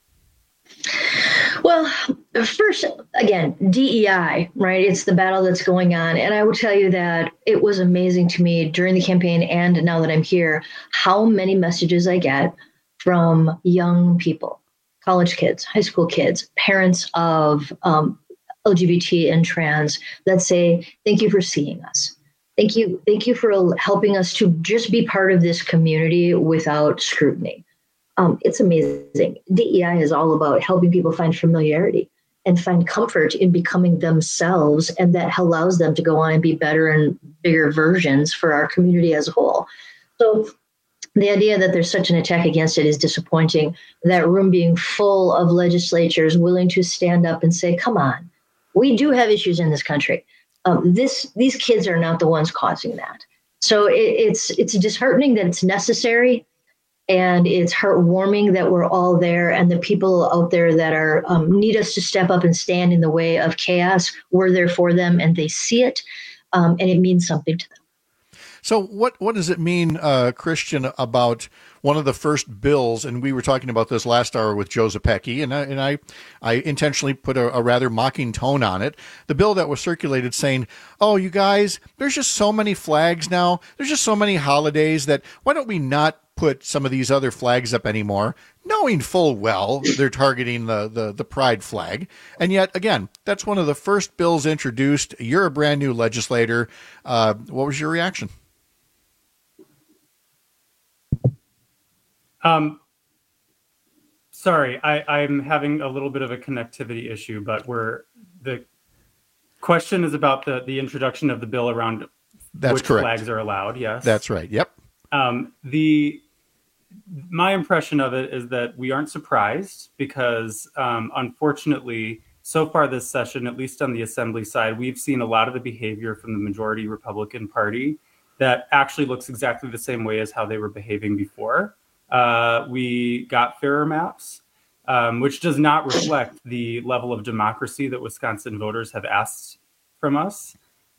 Speaker 3: Well, first, again, DEI, right? It's the battle that's going on. And I will tell you that it was amazing to me during the campaign and now that I'm here, how many messages I get from young people, college kids, high school kids, parents of LGBT and trans that say, thank you for seeing us. Thank you for helping us to just be part of this community without scrutiny. It's amazing. DEI is all about helping people find familiarity and find comfort in becoming themselves, and that allows them to go on and be better and bigger versions for our community as a whole. So the idea that there's such an attack against it is disappointing. That room being full of legislators willing to stand up and say, come on, we do have issues in this country. These kids are not the ones causing that. So it's disheartening that it's necessary. And it's heartwarming that we're all there, and the people out there that are need us to step up and stand in the way of chaos, we're there for them, and they see it, and it means something to them.
Speaker 19: So what does it mean, Christian, about one of the first bills? And we were talking about this last hour with Joe Zepecki, and I intentionally put a rather mocking tone on it. The bill that was circulated saying, oh, you guys, there's just so many flags now. There's just so many holidays that why don't we not put some of these other flags up anymore, knowing full well they're targeting the pride flag. And yet, again, that's one of the first bills introduced. You're a brand new legislator. What was your reaction?
Speaker 6: Sorry, I'm having a little bit of a connectivity issue, but the question is about the introduction of the bill around which flags are allowed. Yes,
Speaker 19: that's right. Yep.
Speaker 6: My impression of it is that we aren't surprised because, unfortunately, so far this session, at least on the Assembly side, we've seen a lot of the behavior from the majority Republican Party that actually looks exactly the same way as how they were behaving before. We got fairer maps, which does not reflect the level of democracy that Wisconsin voters have asked from us.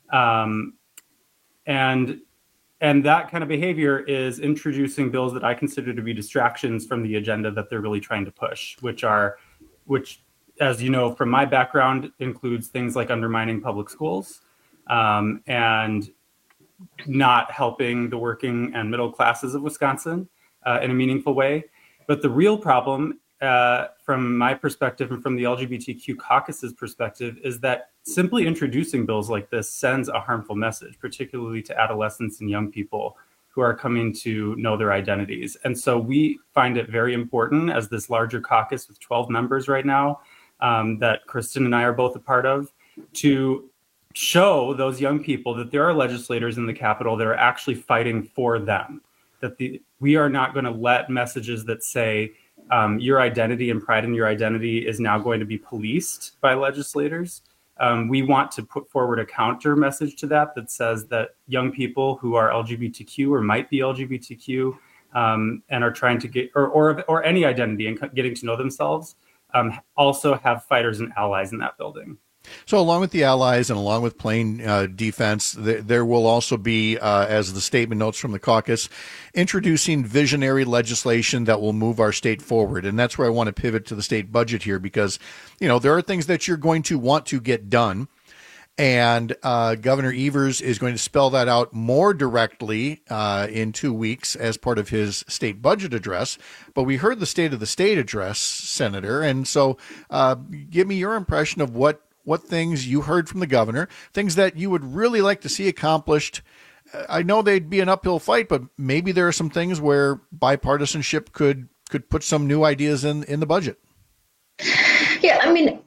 Speaker 6: And that kind of behavior is introducing bills that I consider to be distractions from the agenda that they're really trying to push, which, as you know, from my background, includes things like undermining public schools and not helping the working and middle classes of Wisconsin in a meaningful way. But the real problem, from my perspective and from the LGBTQ caucus's perspective, is that simply introducing bills like this sends a harmful message, particularly to adolescents and young people who are coming to know their identities. And so we find it very important as this larger caucus with 12 members right now that Kristen and I are both a part of, to show those young people that there are legislators in the Capitol that are actually fighting for them, that we are not going to let messages that say your identity and pride in your identity is now going to be policed by legislators. We want to put forward a counter message to that says that young people who are LGBTQ or might be LGBTQ and are trying to get, or any identity and getting to know themselves, also have fighters and allies in that building.
Speaker 19: So along with the allies and along with plain defense, there will also be, as the statement notes from the caucus, introducing visionary legislation that will move our state forward. And that's where I want to pivot to the state budget here, because, there are things that you're going to want to get done. And Governor Evers is going to spell that out more directly in 2 weeks as part of his state budget address. But we heard the State of the State address, Senator. And so give me your impression of what things you heard from the governor, things that you would really like to see accomplished. I know they'd be an uphill fight, but maybe there are some things where bipartisanship could put some new ideas in the budget.
Speaker 3: Yeah, I mean,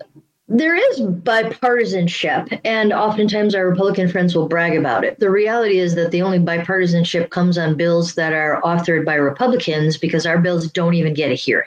Speaker 3: There is bipartisanship, and oftentimes our Republican friends will brag about it. The reality is that the only bipartisanship comes on bills that are authored by Republicans, because our bills don't even get a hearing.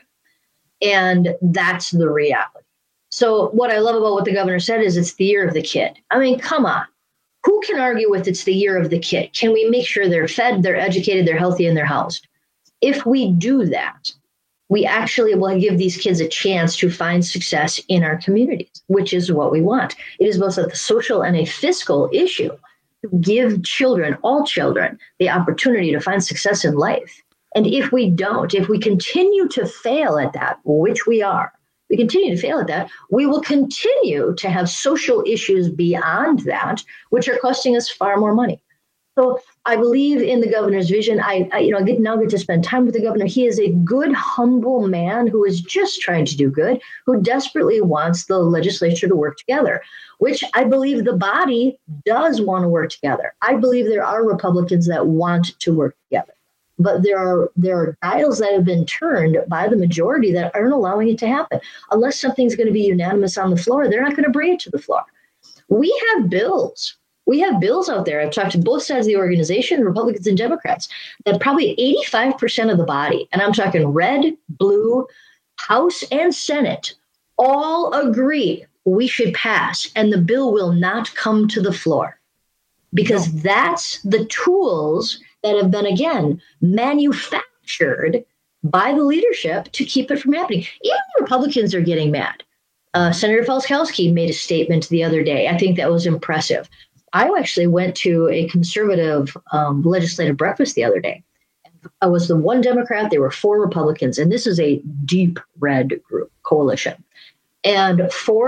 Speaker 3: And that's the reality. So what I love about what the governor said is it's the year of the kid. I mean, come on. Who can argue with it's the year of the kid? Can we make sure they're fed, they're educated, they're healthy, and they're housed? If we do that, we actually will give these kids a chance to find success in our communities, which is what we want. It is both a social and a fiscal issue to give children, all children, the opportunity to find success in life. And if we don't, if we continue to fail at that, which we are, we continue to fail at that, we will continue to have social issues beyond that, which are costing us far more money. So I believe in the governor's vision. I get to spend time with the governor. He is a good, humble man who is just trying to do good, who desperately wants the legislature to work together, which I believe the body does want to work together. I believe there are Republicans that want to work together, but there are dials that have been turned by the majority that aren't allowing it to happen. Unless something's going to be unanimous on the floor, they're not going to bring it to the floor. We have bills. We have bills out there. I've talked to both sides of the organization, Republicans and Democrats, that probably 85% of the body, and I'm talking red, blue, House and Senate, all agree we should pass, and the bill will not come to the floor. Because that's the tools that have been, again, manufactured by the leadership to keep it from happening. Even Republicans are getting mad. Senator Felskowski made a statement the other day. I think that was impressive. I actually went to a conservative legislative breakfast the other day. I was the one Democrat. There were 4 Republicans, and this is a deep red group coalition. And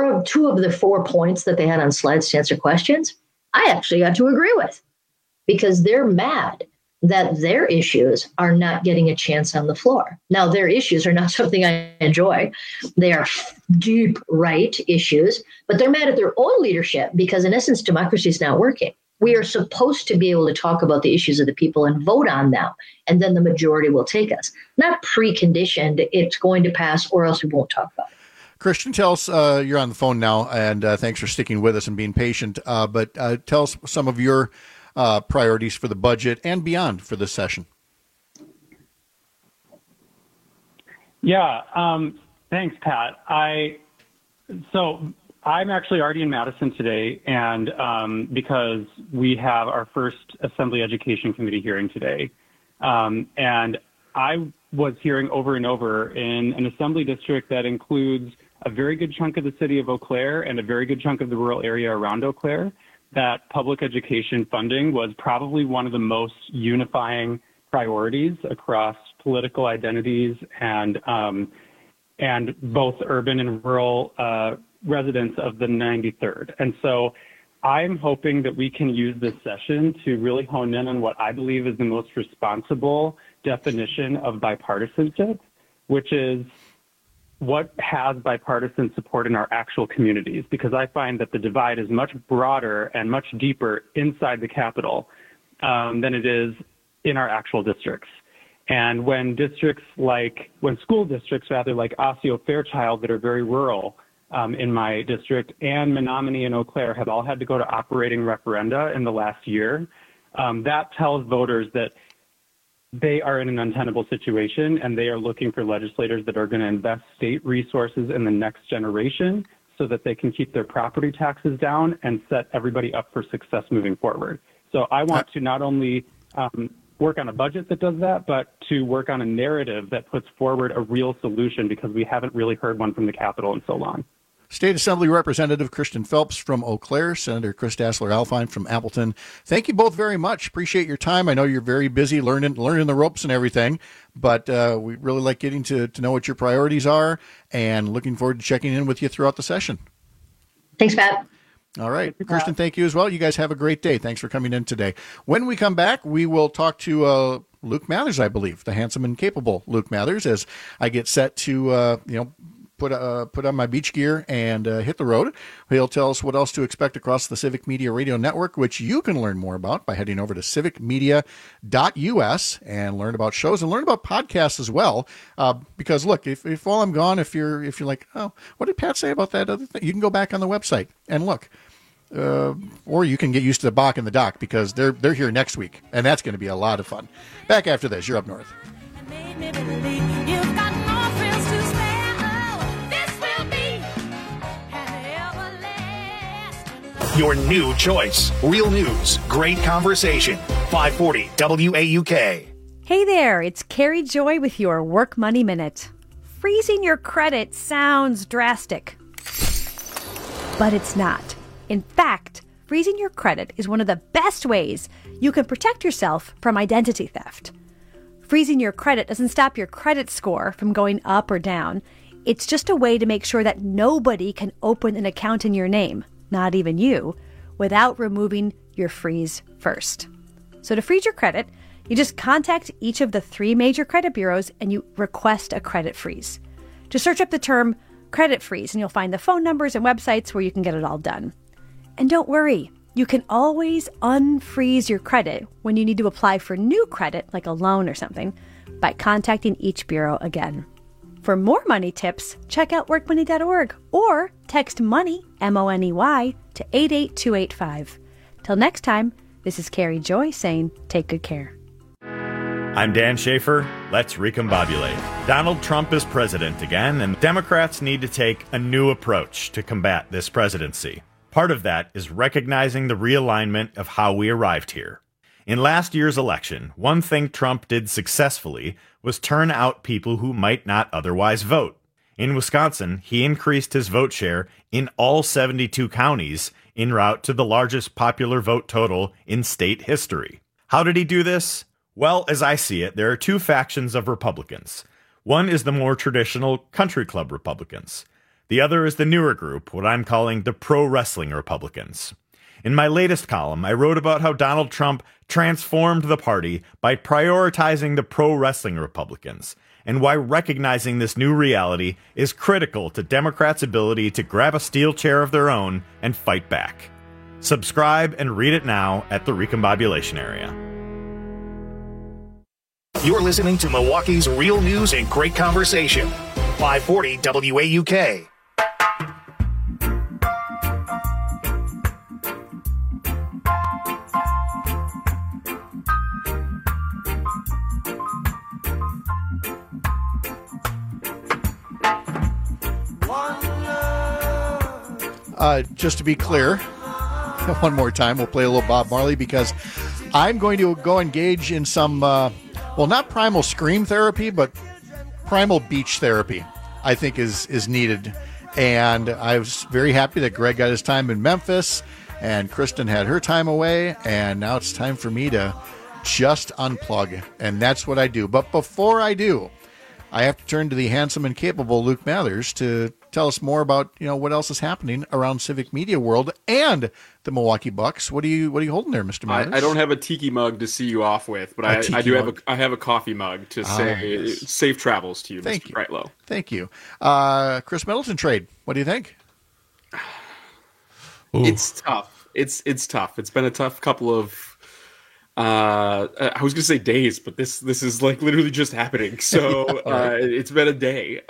Speaker 3: 2 of the 4 points that they had on slides to answer questions, I actually got to agree with, because they're mad that their issues are not getting a chance on the floor. Now, their issues are not something I enjoy. They are deep right issues, but they're mad at their own leadership because, in essence, democracy is not working. We are supposed to be able to talk about the issues of the people and vote on them, and then the majority will take us. Not preconditioned, it's going to pass or else we won't talk about it.
Speaker 19: Christian, tell us, you're on the phone now, and thanks for sticking with us and being patient, but tell us some of your priorities for the budget and beyond for this session.
Speaker 6: Yeah, thanks, Pat. So I'm actually already in Madison today, and because we have our first Assembly Education Committee hearing today. And I was hearing over and over in an Assembly district that includes a very good chunk of the city of Eau Claire and a very good chunk of the rural area around Eau Claire, that public education funding was probably one of the most unifying priorities across political identities and both urban and rural residents of the 93rd. And so I'm hoping that we can use this session to really hone in on what I believe is the most responsible definition of bipartisanship, which is what has bipartisan support in our actual communities, because I find that the divide is much broader and much deeper inside the Capitol than it is in our actual districts. And when school districts like Osseo Fairchild that are very rural in my district, and Menominee and Eau Claire have all had to go to operating referenda in the last year, that tells voters that they are in an untenable situation, and they are looking for legislators that are going to invest state resources in the next generation so that they can keep their property taxes down and set everybody up for success moving forward. So I want to not only work on a budget that does that, but to work on a narrative that puts forward a real solution, because we haven't really heard one from the Capitol in so long.
Speaker 19: State Assembly Representative Christian Phelps from Eau Claire, Senator Chris Dassler-Alfine from Appleton. Thank you both very much. Appreciate your time. I know you're very busy learning the ropes and everything, but we really like getting to know what your priorities are, and looking forward to checking in with you throughout the session.
Speaker 3: Thanks, Pat.
Speaker 19: All right. Christian, thank you as well. You guys have a great day. Thanks for coming in today. When we come back, we will talk to Luke Mathers, I believe, the handsome and capable Luke Mathers, as I get set to, put on my beach gear and hit the road. He'll tell us what else to expect across the Civic Media Radio Network, which you can learn more about by heading over to civicmedia.us and learn about shows and learn about podcasts as well. Because look, if while I'm gone, if you're like, oh, what did Pat say about that other thing? You can go back on the website and look. Or you can get used to the Bach and the Doc because they're here next week, and that's going to be a lot of fun. Back after this, you're Up North.
Speaker 1: Your new choice. Real news. Great conversation. 540 WAUK.
Speaker 8: Hey there, it's Carrie Joy with your Work Money Minute. Freezing your credit sounds drastic, but it's not. In fact, freezing your credit is one of the best ways you can protect yourself from identity theft. Freezing your credit doesn't stop your credit score from going up or down. It's just a way to make sure that nobody can open an account in your name, not even you, without removing your freeze first. So to freeze your credit, you just contact each of the 3 major credit bureaus and you request a credit freeze. Just search up the term credit freeze and you'll find the phone numbers and websites where you can get it all done. And don't worry, you can always unfreeze your credit when you need to apply for new credit, like a loan or something, by contacting each bureau again. For more money tips, check out workmoney.org or text MONEY, MONEY, to 88285. Till next time, this is Carrie Joy saying take good care.
Speaker 9: I'm Dan Schaefer. Let's recombobulate. Donald Trump is president again, and Democrats need to take a new approach to combat this presidency. Part of that is recognizing the realignment of how we arrived here. In last year's election, one thing Trump did successfully was turn out people who might not otherwise vote. In Wisconsin, he increased his vote share in all 72 counties en route to the largest popular vote total in state history. How did he do this? Well, as I see it, there are 2 factions of Republicans. One is the more traditional country club Republicans. The other is the newer group, what I'm calling the pro-wrestling Republicans. In my latest column, I wrote about how Donald Trump transformed the party by prioritizing the pro-wrestling Republicans, and why recognizing this new reality is critical to Democrats' ability to grab a steel chair of their own and fight back. Subscribe and read it now at the Recombobulation Area.
Speaker 1: You're listening to Milwaukee's Real News and Great Conversation. 540 WAUK.
Speaker 19: Just to be clear, one more time, we'll play a little Bob Marley because I'm going to go engage in some, not primal scream therapy, but primal beach therapy, I think is needed. And I was very happy that Greg got his time in Memphis and Kristen had her time away. And now it's time for me to just unplug. And that's what I do. But before I do, I have to turn to the handsome and capable Luke Mathers to tell us more about what else is happening around Civic Media World and the Milwaukee Bucks. What are you holding there, Mr. Mathers?
Speaker 11: I don't have a tiki mug to see you off with, but I do have a coffee mug to say yes. Safe travels to you,
Speaker 19: Thank
Speaker 11: Mr.
Speaker 19: you.
Speaker 11: Brightlow.
Speaker 19: Thank you. Chris Middleton trade. What do you think?
Speaker 11: It's tough. It's tough. It's been a tough couple of. I was going to say days, but this is like literally just happening. So it's been a day.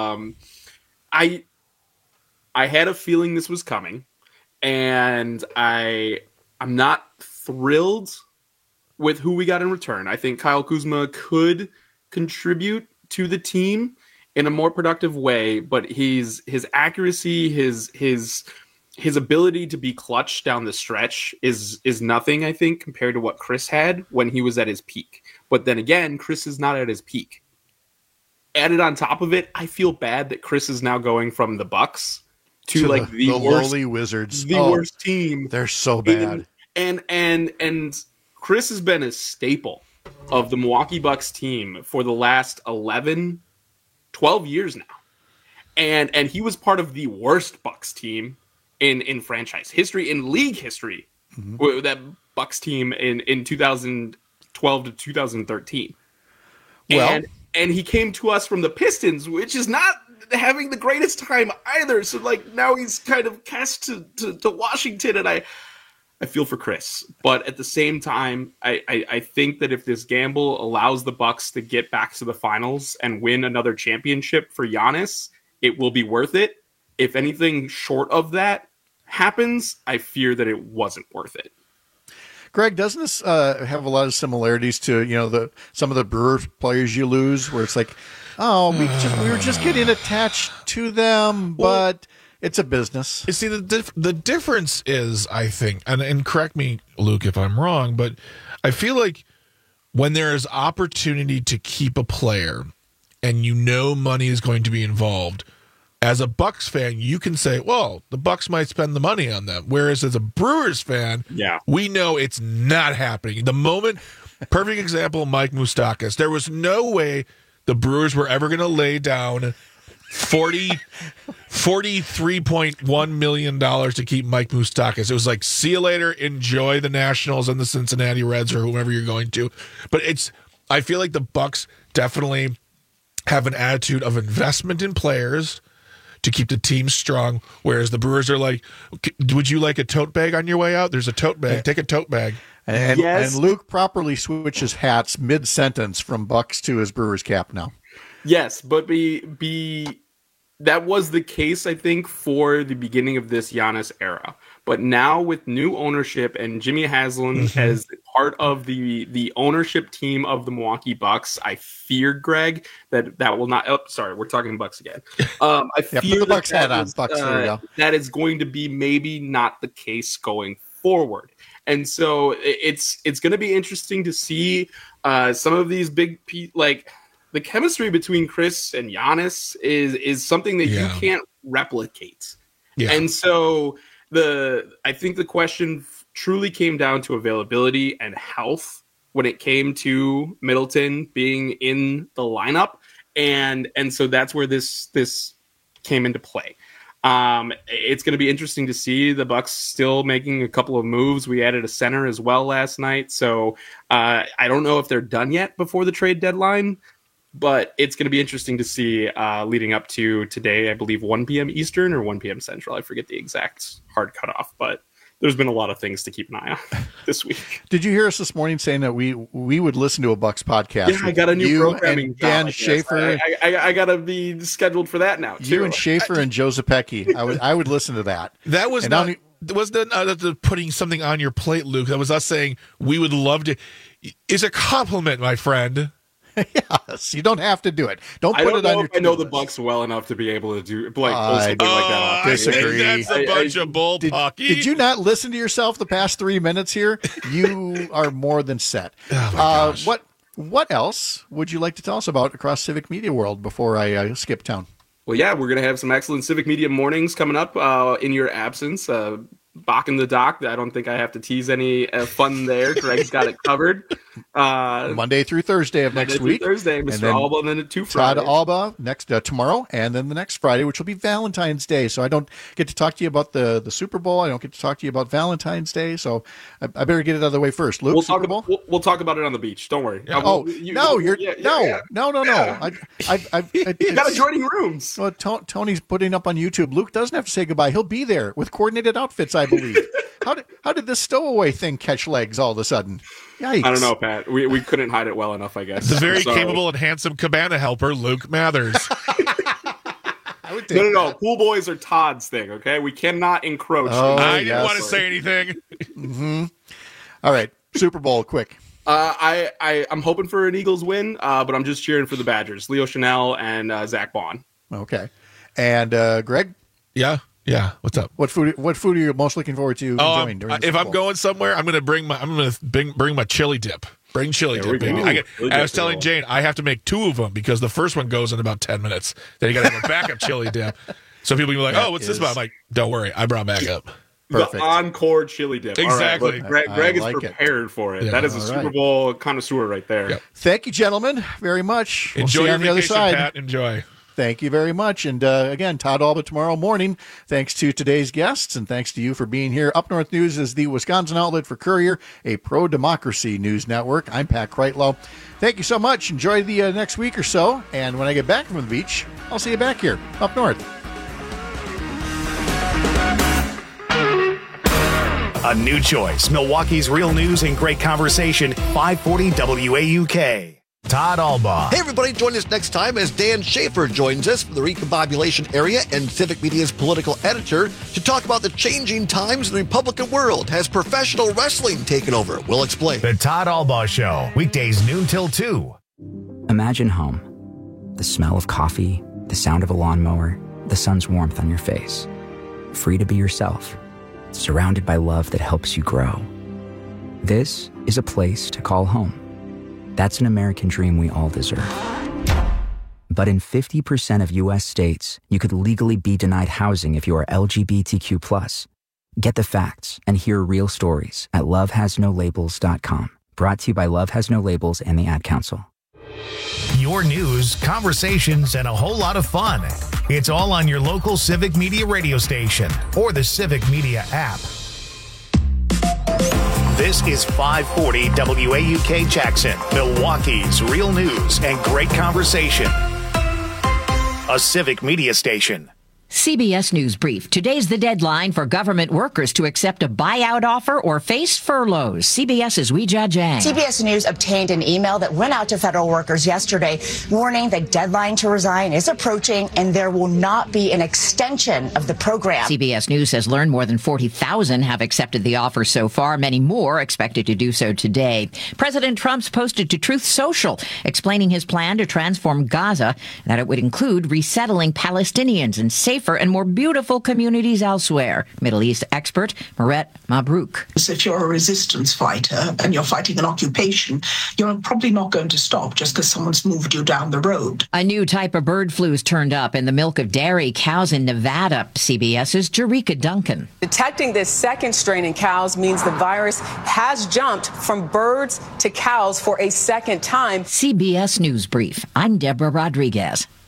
Speaker 11: I had a feeling this was coming, and I'm not thrilled with who we got in return. I think Kyle Kuzma could contribute to the team in a more productive way, but his accuracy, his ability to be clutch down the stretch is nothing, I think, compared to what Chris had when he was at his peak. But then again, Chris is not at his peak. Added on top of it, I feel bad that Chris is now going from the Bucks to like the worst,
Speaker 19: lowly Wizards,
Speaker 11: the worst team.
Speaker 19: They're so bad.
Speaker 11: And Chris has been a staple of the Milwaukee Bucks team for the last 11, 12 years now. And he was part of the worst Bucks team in franchise history, in league history, that Bucks team in 2012 to 2013. And he came to us from the Pistons, which is not having the greatest time either. So like now he's kind of cast to Washington, and I feel for Chris. But at the same time, I think that if this gamble allows the Bucks to get back to the finals and win another championship for Giannis, it will be worth it. If anything short of that happens, I fear that it wasn't worth it.
Speaker 19: Greg, doesn't this have a lot of similarities to some of the Brewers players you lose, where it's like, oh, we were just getting attached to them, but it's a business.
Speaker 10: You see, the difference is, I think, and correct me, Luke, if I'm wrong, but I feel like when there is opportunity to keep a player, and money is going to be involved, as a Bucks fan, you can say, well, the Bucks might spend the money on them. Whereas as a Brewers fan, we know it's not happening. The moment, perfect example, Mike Moustakas. There was no way the Brewers were ever going to lay down $43.1 million to keep Mike Moustakas. It was like, see you later, enjoy the Nationals and the Cincinnati Reds or whoever you're going to. But I feel like the Bucks definitely have an attitude of investment in players to keep the team strong, whereas the Brewers are like, would you like a tote bag on your way out? There's a tote bag. Take a tote bag.
Speaker 19: And Luke properly switches hats mid-sentence from Bucks to his Brewers cap now.
Speaker 11: Yes, but that was the case, I think, for the beginning of this Giannis era. But now with new ownership and Jimmy Haslam as part of the ownership team of the Milwaukee Bucks, I fear, Greg, that will not. Oh, sorry, we're talking Bucks again. I fear
Speaker 19: the Bucks hat on.
Speaker 11: That is going to be maybe not the case going forward. And so it's going to be interesting to see some of these big the chemistry between Chris and Giannis is something that you can't replicate. Yeah. And so I think the question truly came down to availability and health when it came to Middleton being in the lineup. And so that's where this came into play. It's going to be interesting to see the Bucks still making a couple of moves. We added a center as well last night. So I don't know if they're done yet before the trade deadline, but it's going to be interesting to see leading up to today, I believe 1 p.m. Eastern or 1 p.m. Central. I forget the exact hard cutoff, but there's been a lot of things to keep an eye on this week.
Speaker 19: Did you hear us this morning saying that we would listen to a Bucks podcast?
Speaker 11: Yeah, I got a new programming job.
Speaker 19: Dan Schaefer.
Speaker 11: I got to be scheduled for that now, too.
Speaker 19: You and Schaefer and Joe Zepecki. I would listen to that.
Speaker 10: That was wasn't putting something on your plate, Luke. That was us saying we would love to. It's a compliment, my friend.
Speaker 19: Yes, you don't have to do it. Don't put it on your.
Speaker 11: I know the Bucks well enough to be able to do pull something like that off.
Speaker 19: Disagree.
Speaker 10: That's a bunch of bull talking.
Speaker 19: Did you not listen to yourself the past 3 minutes here? You are more than set.
Speaker 10: Oh my gosh.
Speaker 19: What else would you like to tell us about across Civic Media World before I skip town?
Speaker 11: Well, yeah, we're going to have some excellent Civic Media mornings coming up in your absence. Bach in the Dock. I don't think I have to tease any fun there. Greg's got it covered.
Speaker 19: Monday through Thursday of next week.
Speaker 11: Thursday, Mr. Alba, and then 2 Fridays.
Speaker 19: Todd Alba next tomorrow, and then the next Friday, which will be Valentine's Day. So I don't get to talk to you about the Super Bowl. I don't get to talk to you about Valentine's Day. So I better get it out of the the way. Luke,
Speaker 11: we'll talk about it on the beach. Don't worry.
Speaker 19: Yeah. No. You
Speaker 11: got adjoining rooms.
Speaker 19: Well, Tony's putting up on YouTube. Luke doesn't have to say goodbye. He'll be there with coordinated outfits, I believe. How did this stowaway thing catch legs all of a sudden? Yikes.
Speaker 11: I don't know, Pat. We couldn't hide it well enough, I guess.
Speaker 10: The very capable and handsome cabana helper, Luke Mathers.
Speaker 11: No. Pool boys are Todd's thing, okay? We cannot encroach.
Speaker 10: I didn't want to say anything.
Speaker 19: Mm-hmm. All right. Super Bowl, quick.
Speaker 11: I'm hoping for an Eagles win, but I'm just cheering for the Badgers. Leo Chanel and Zach Bond.
Speaker 19: Okay. And Greg?
Speaker 10: Yeah. Yeah, what's up?
Speaker 19: What food are you most looking forward to enjoying during the
Speaker 10: if I'm going somewhere, I'm going to bring my chili dip. Bring chili dip, baby. I was telling Jane I have to make 2 of them because the first one goes in about 10 minutes. Then you got to have a backup chili dip. So people can be like, "Oh, what's this about?" I'm like, "Don't worry, I brought backup."
Speaker 11: Perfect. The encore chili dip.
Speaker 10: Exactly.
Speaker 11: Right, Greg is prepared for it. Yeah. That is a Super Bowl connoisseur right there.
Speaker 19: Yep. Thank you, gentlemen, very much.
Speaker 10: Enjoy
Speaker 19: we'll see
Speaker 10: your
Speaker 19: on the other
Speaker 10: vacation,
Speaker 19: side.
Speaker 10: Pat. Enjoy.
Speaker 19: Thank you very much. And again, Todd Alba tomorrow morning. Thanks to today's guests, and thanks to you for being here. Up North News is the Wisconsin outlet for Courier, a pro-democracy news network. I'm Pat Kreitlow. Thank you so much. Enjoy the next week or so. And when I get back from the beach, I'll see you back here, up north.
Speaker 1: A new choice. Milwaukee's real news and great conversation. 540 WAUK. Todd Alba.
Speaker 26: Hey, everybody, join us next time as Dan Schaefer joins us from the Recombobulation area and Civic Media's political editor to talk about the changing times in the Republican world. Has professional wrestling taken over? We'll explain.
Speaker 1: The Todd Alba Show, weekdays noon till 2.
Speaker 12: Imagine home. The smell of coffee, the sound of a lawnmower, the sun's warmth on your face. Free to be yourself, surrounded by love that helps you grow. This is a place to call home. That's an American dream we all deserve. But in 50% of U.S. states, you could legally be denied housing if you are LGBTQ+. Get the facts and hear real stories at lovehasnolabels.com. Brought to you by Love Has No Labels and the Ad Council.
Speaker 1: Your news, conversations, and a whole lot of fun. It's all on your local Civic Media radio station or the Civic Media app. This is 540 WAUK Jackson, Milwaukee's real news and great conversation. A Civic Media station.
Speaker 13: CBS News Brief. Today's the deadline for government workers to accept a buyout offer or face furloughs. CBS's Weijia Jiang.
Speaker 15: CBS News obtained an email that went out to federal workers yesterday warning the deadline to resign is approaching and there will not be an extension of the program.
Speaker 13: CBS News has learned more than 40,000 have accepted the offer so far. Many more expected to do so today. President Trump's posted to Truth Social explaining his plan to transform Gaza, that it would include resettling Palestinians in safer and more beautiful communities elsewhere. Middle East expert Meret Mabrouk.
Speaker 16: If you're a resistance fighter and you're fighting an occupation, you're probably not going to stop just because someone's moved you down the road.
Speaker 13: A new type of bird flu's turned up in the milk of dairy cows in Nevada. CBS's Jerika Duncan.
Speaker 17: Detecting this second strain in cows means the virus has jumped from birds to cows for a second time.
Speaker 13: CBS News Brief. I'm Deborah Rodriguez.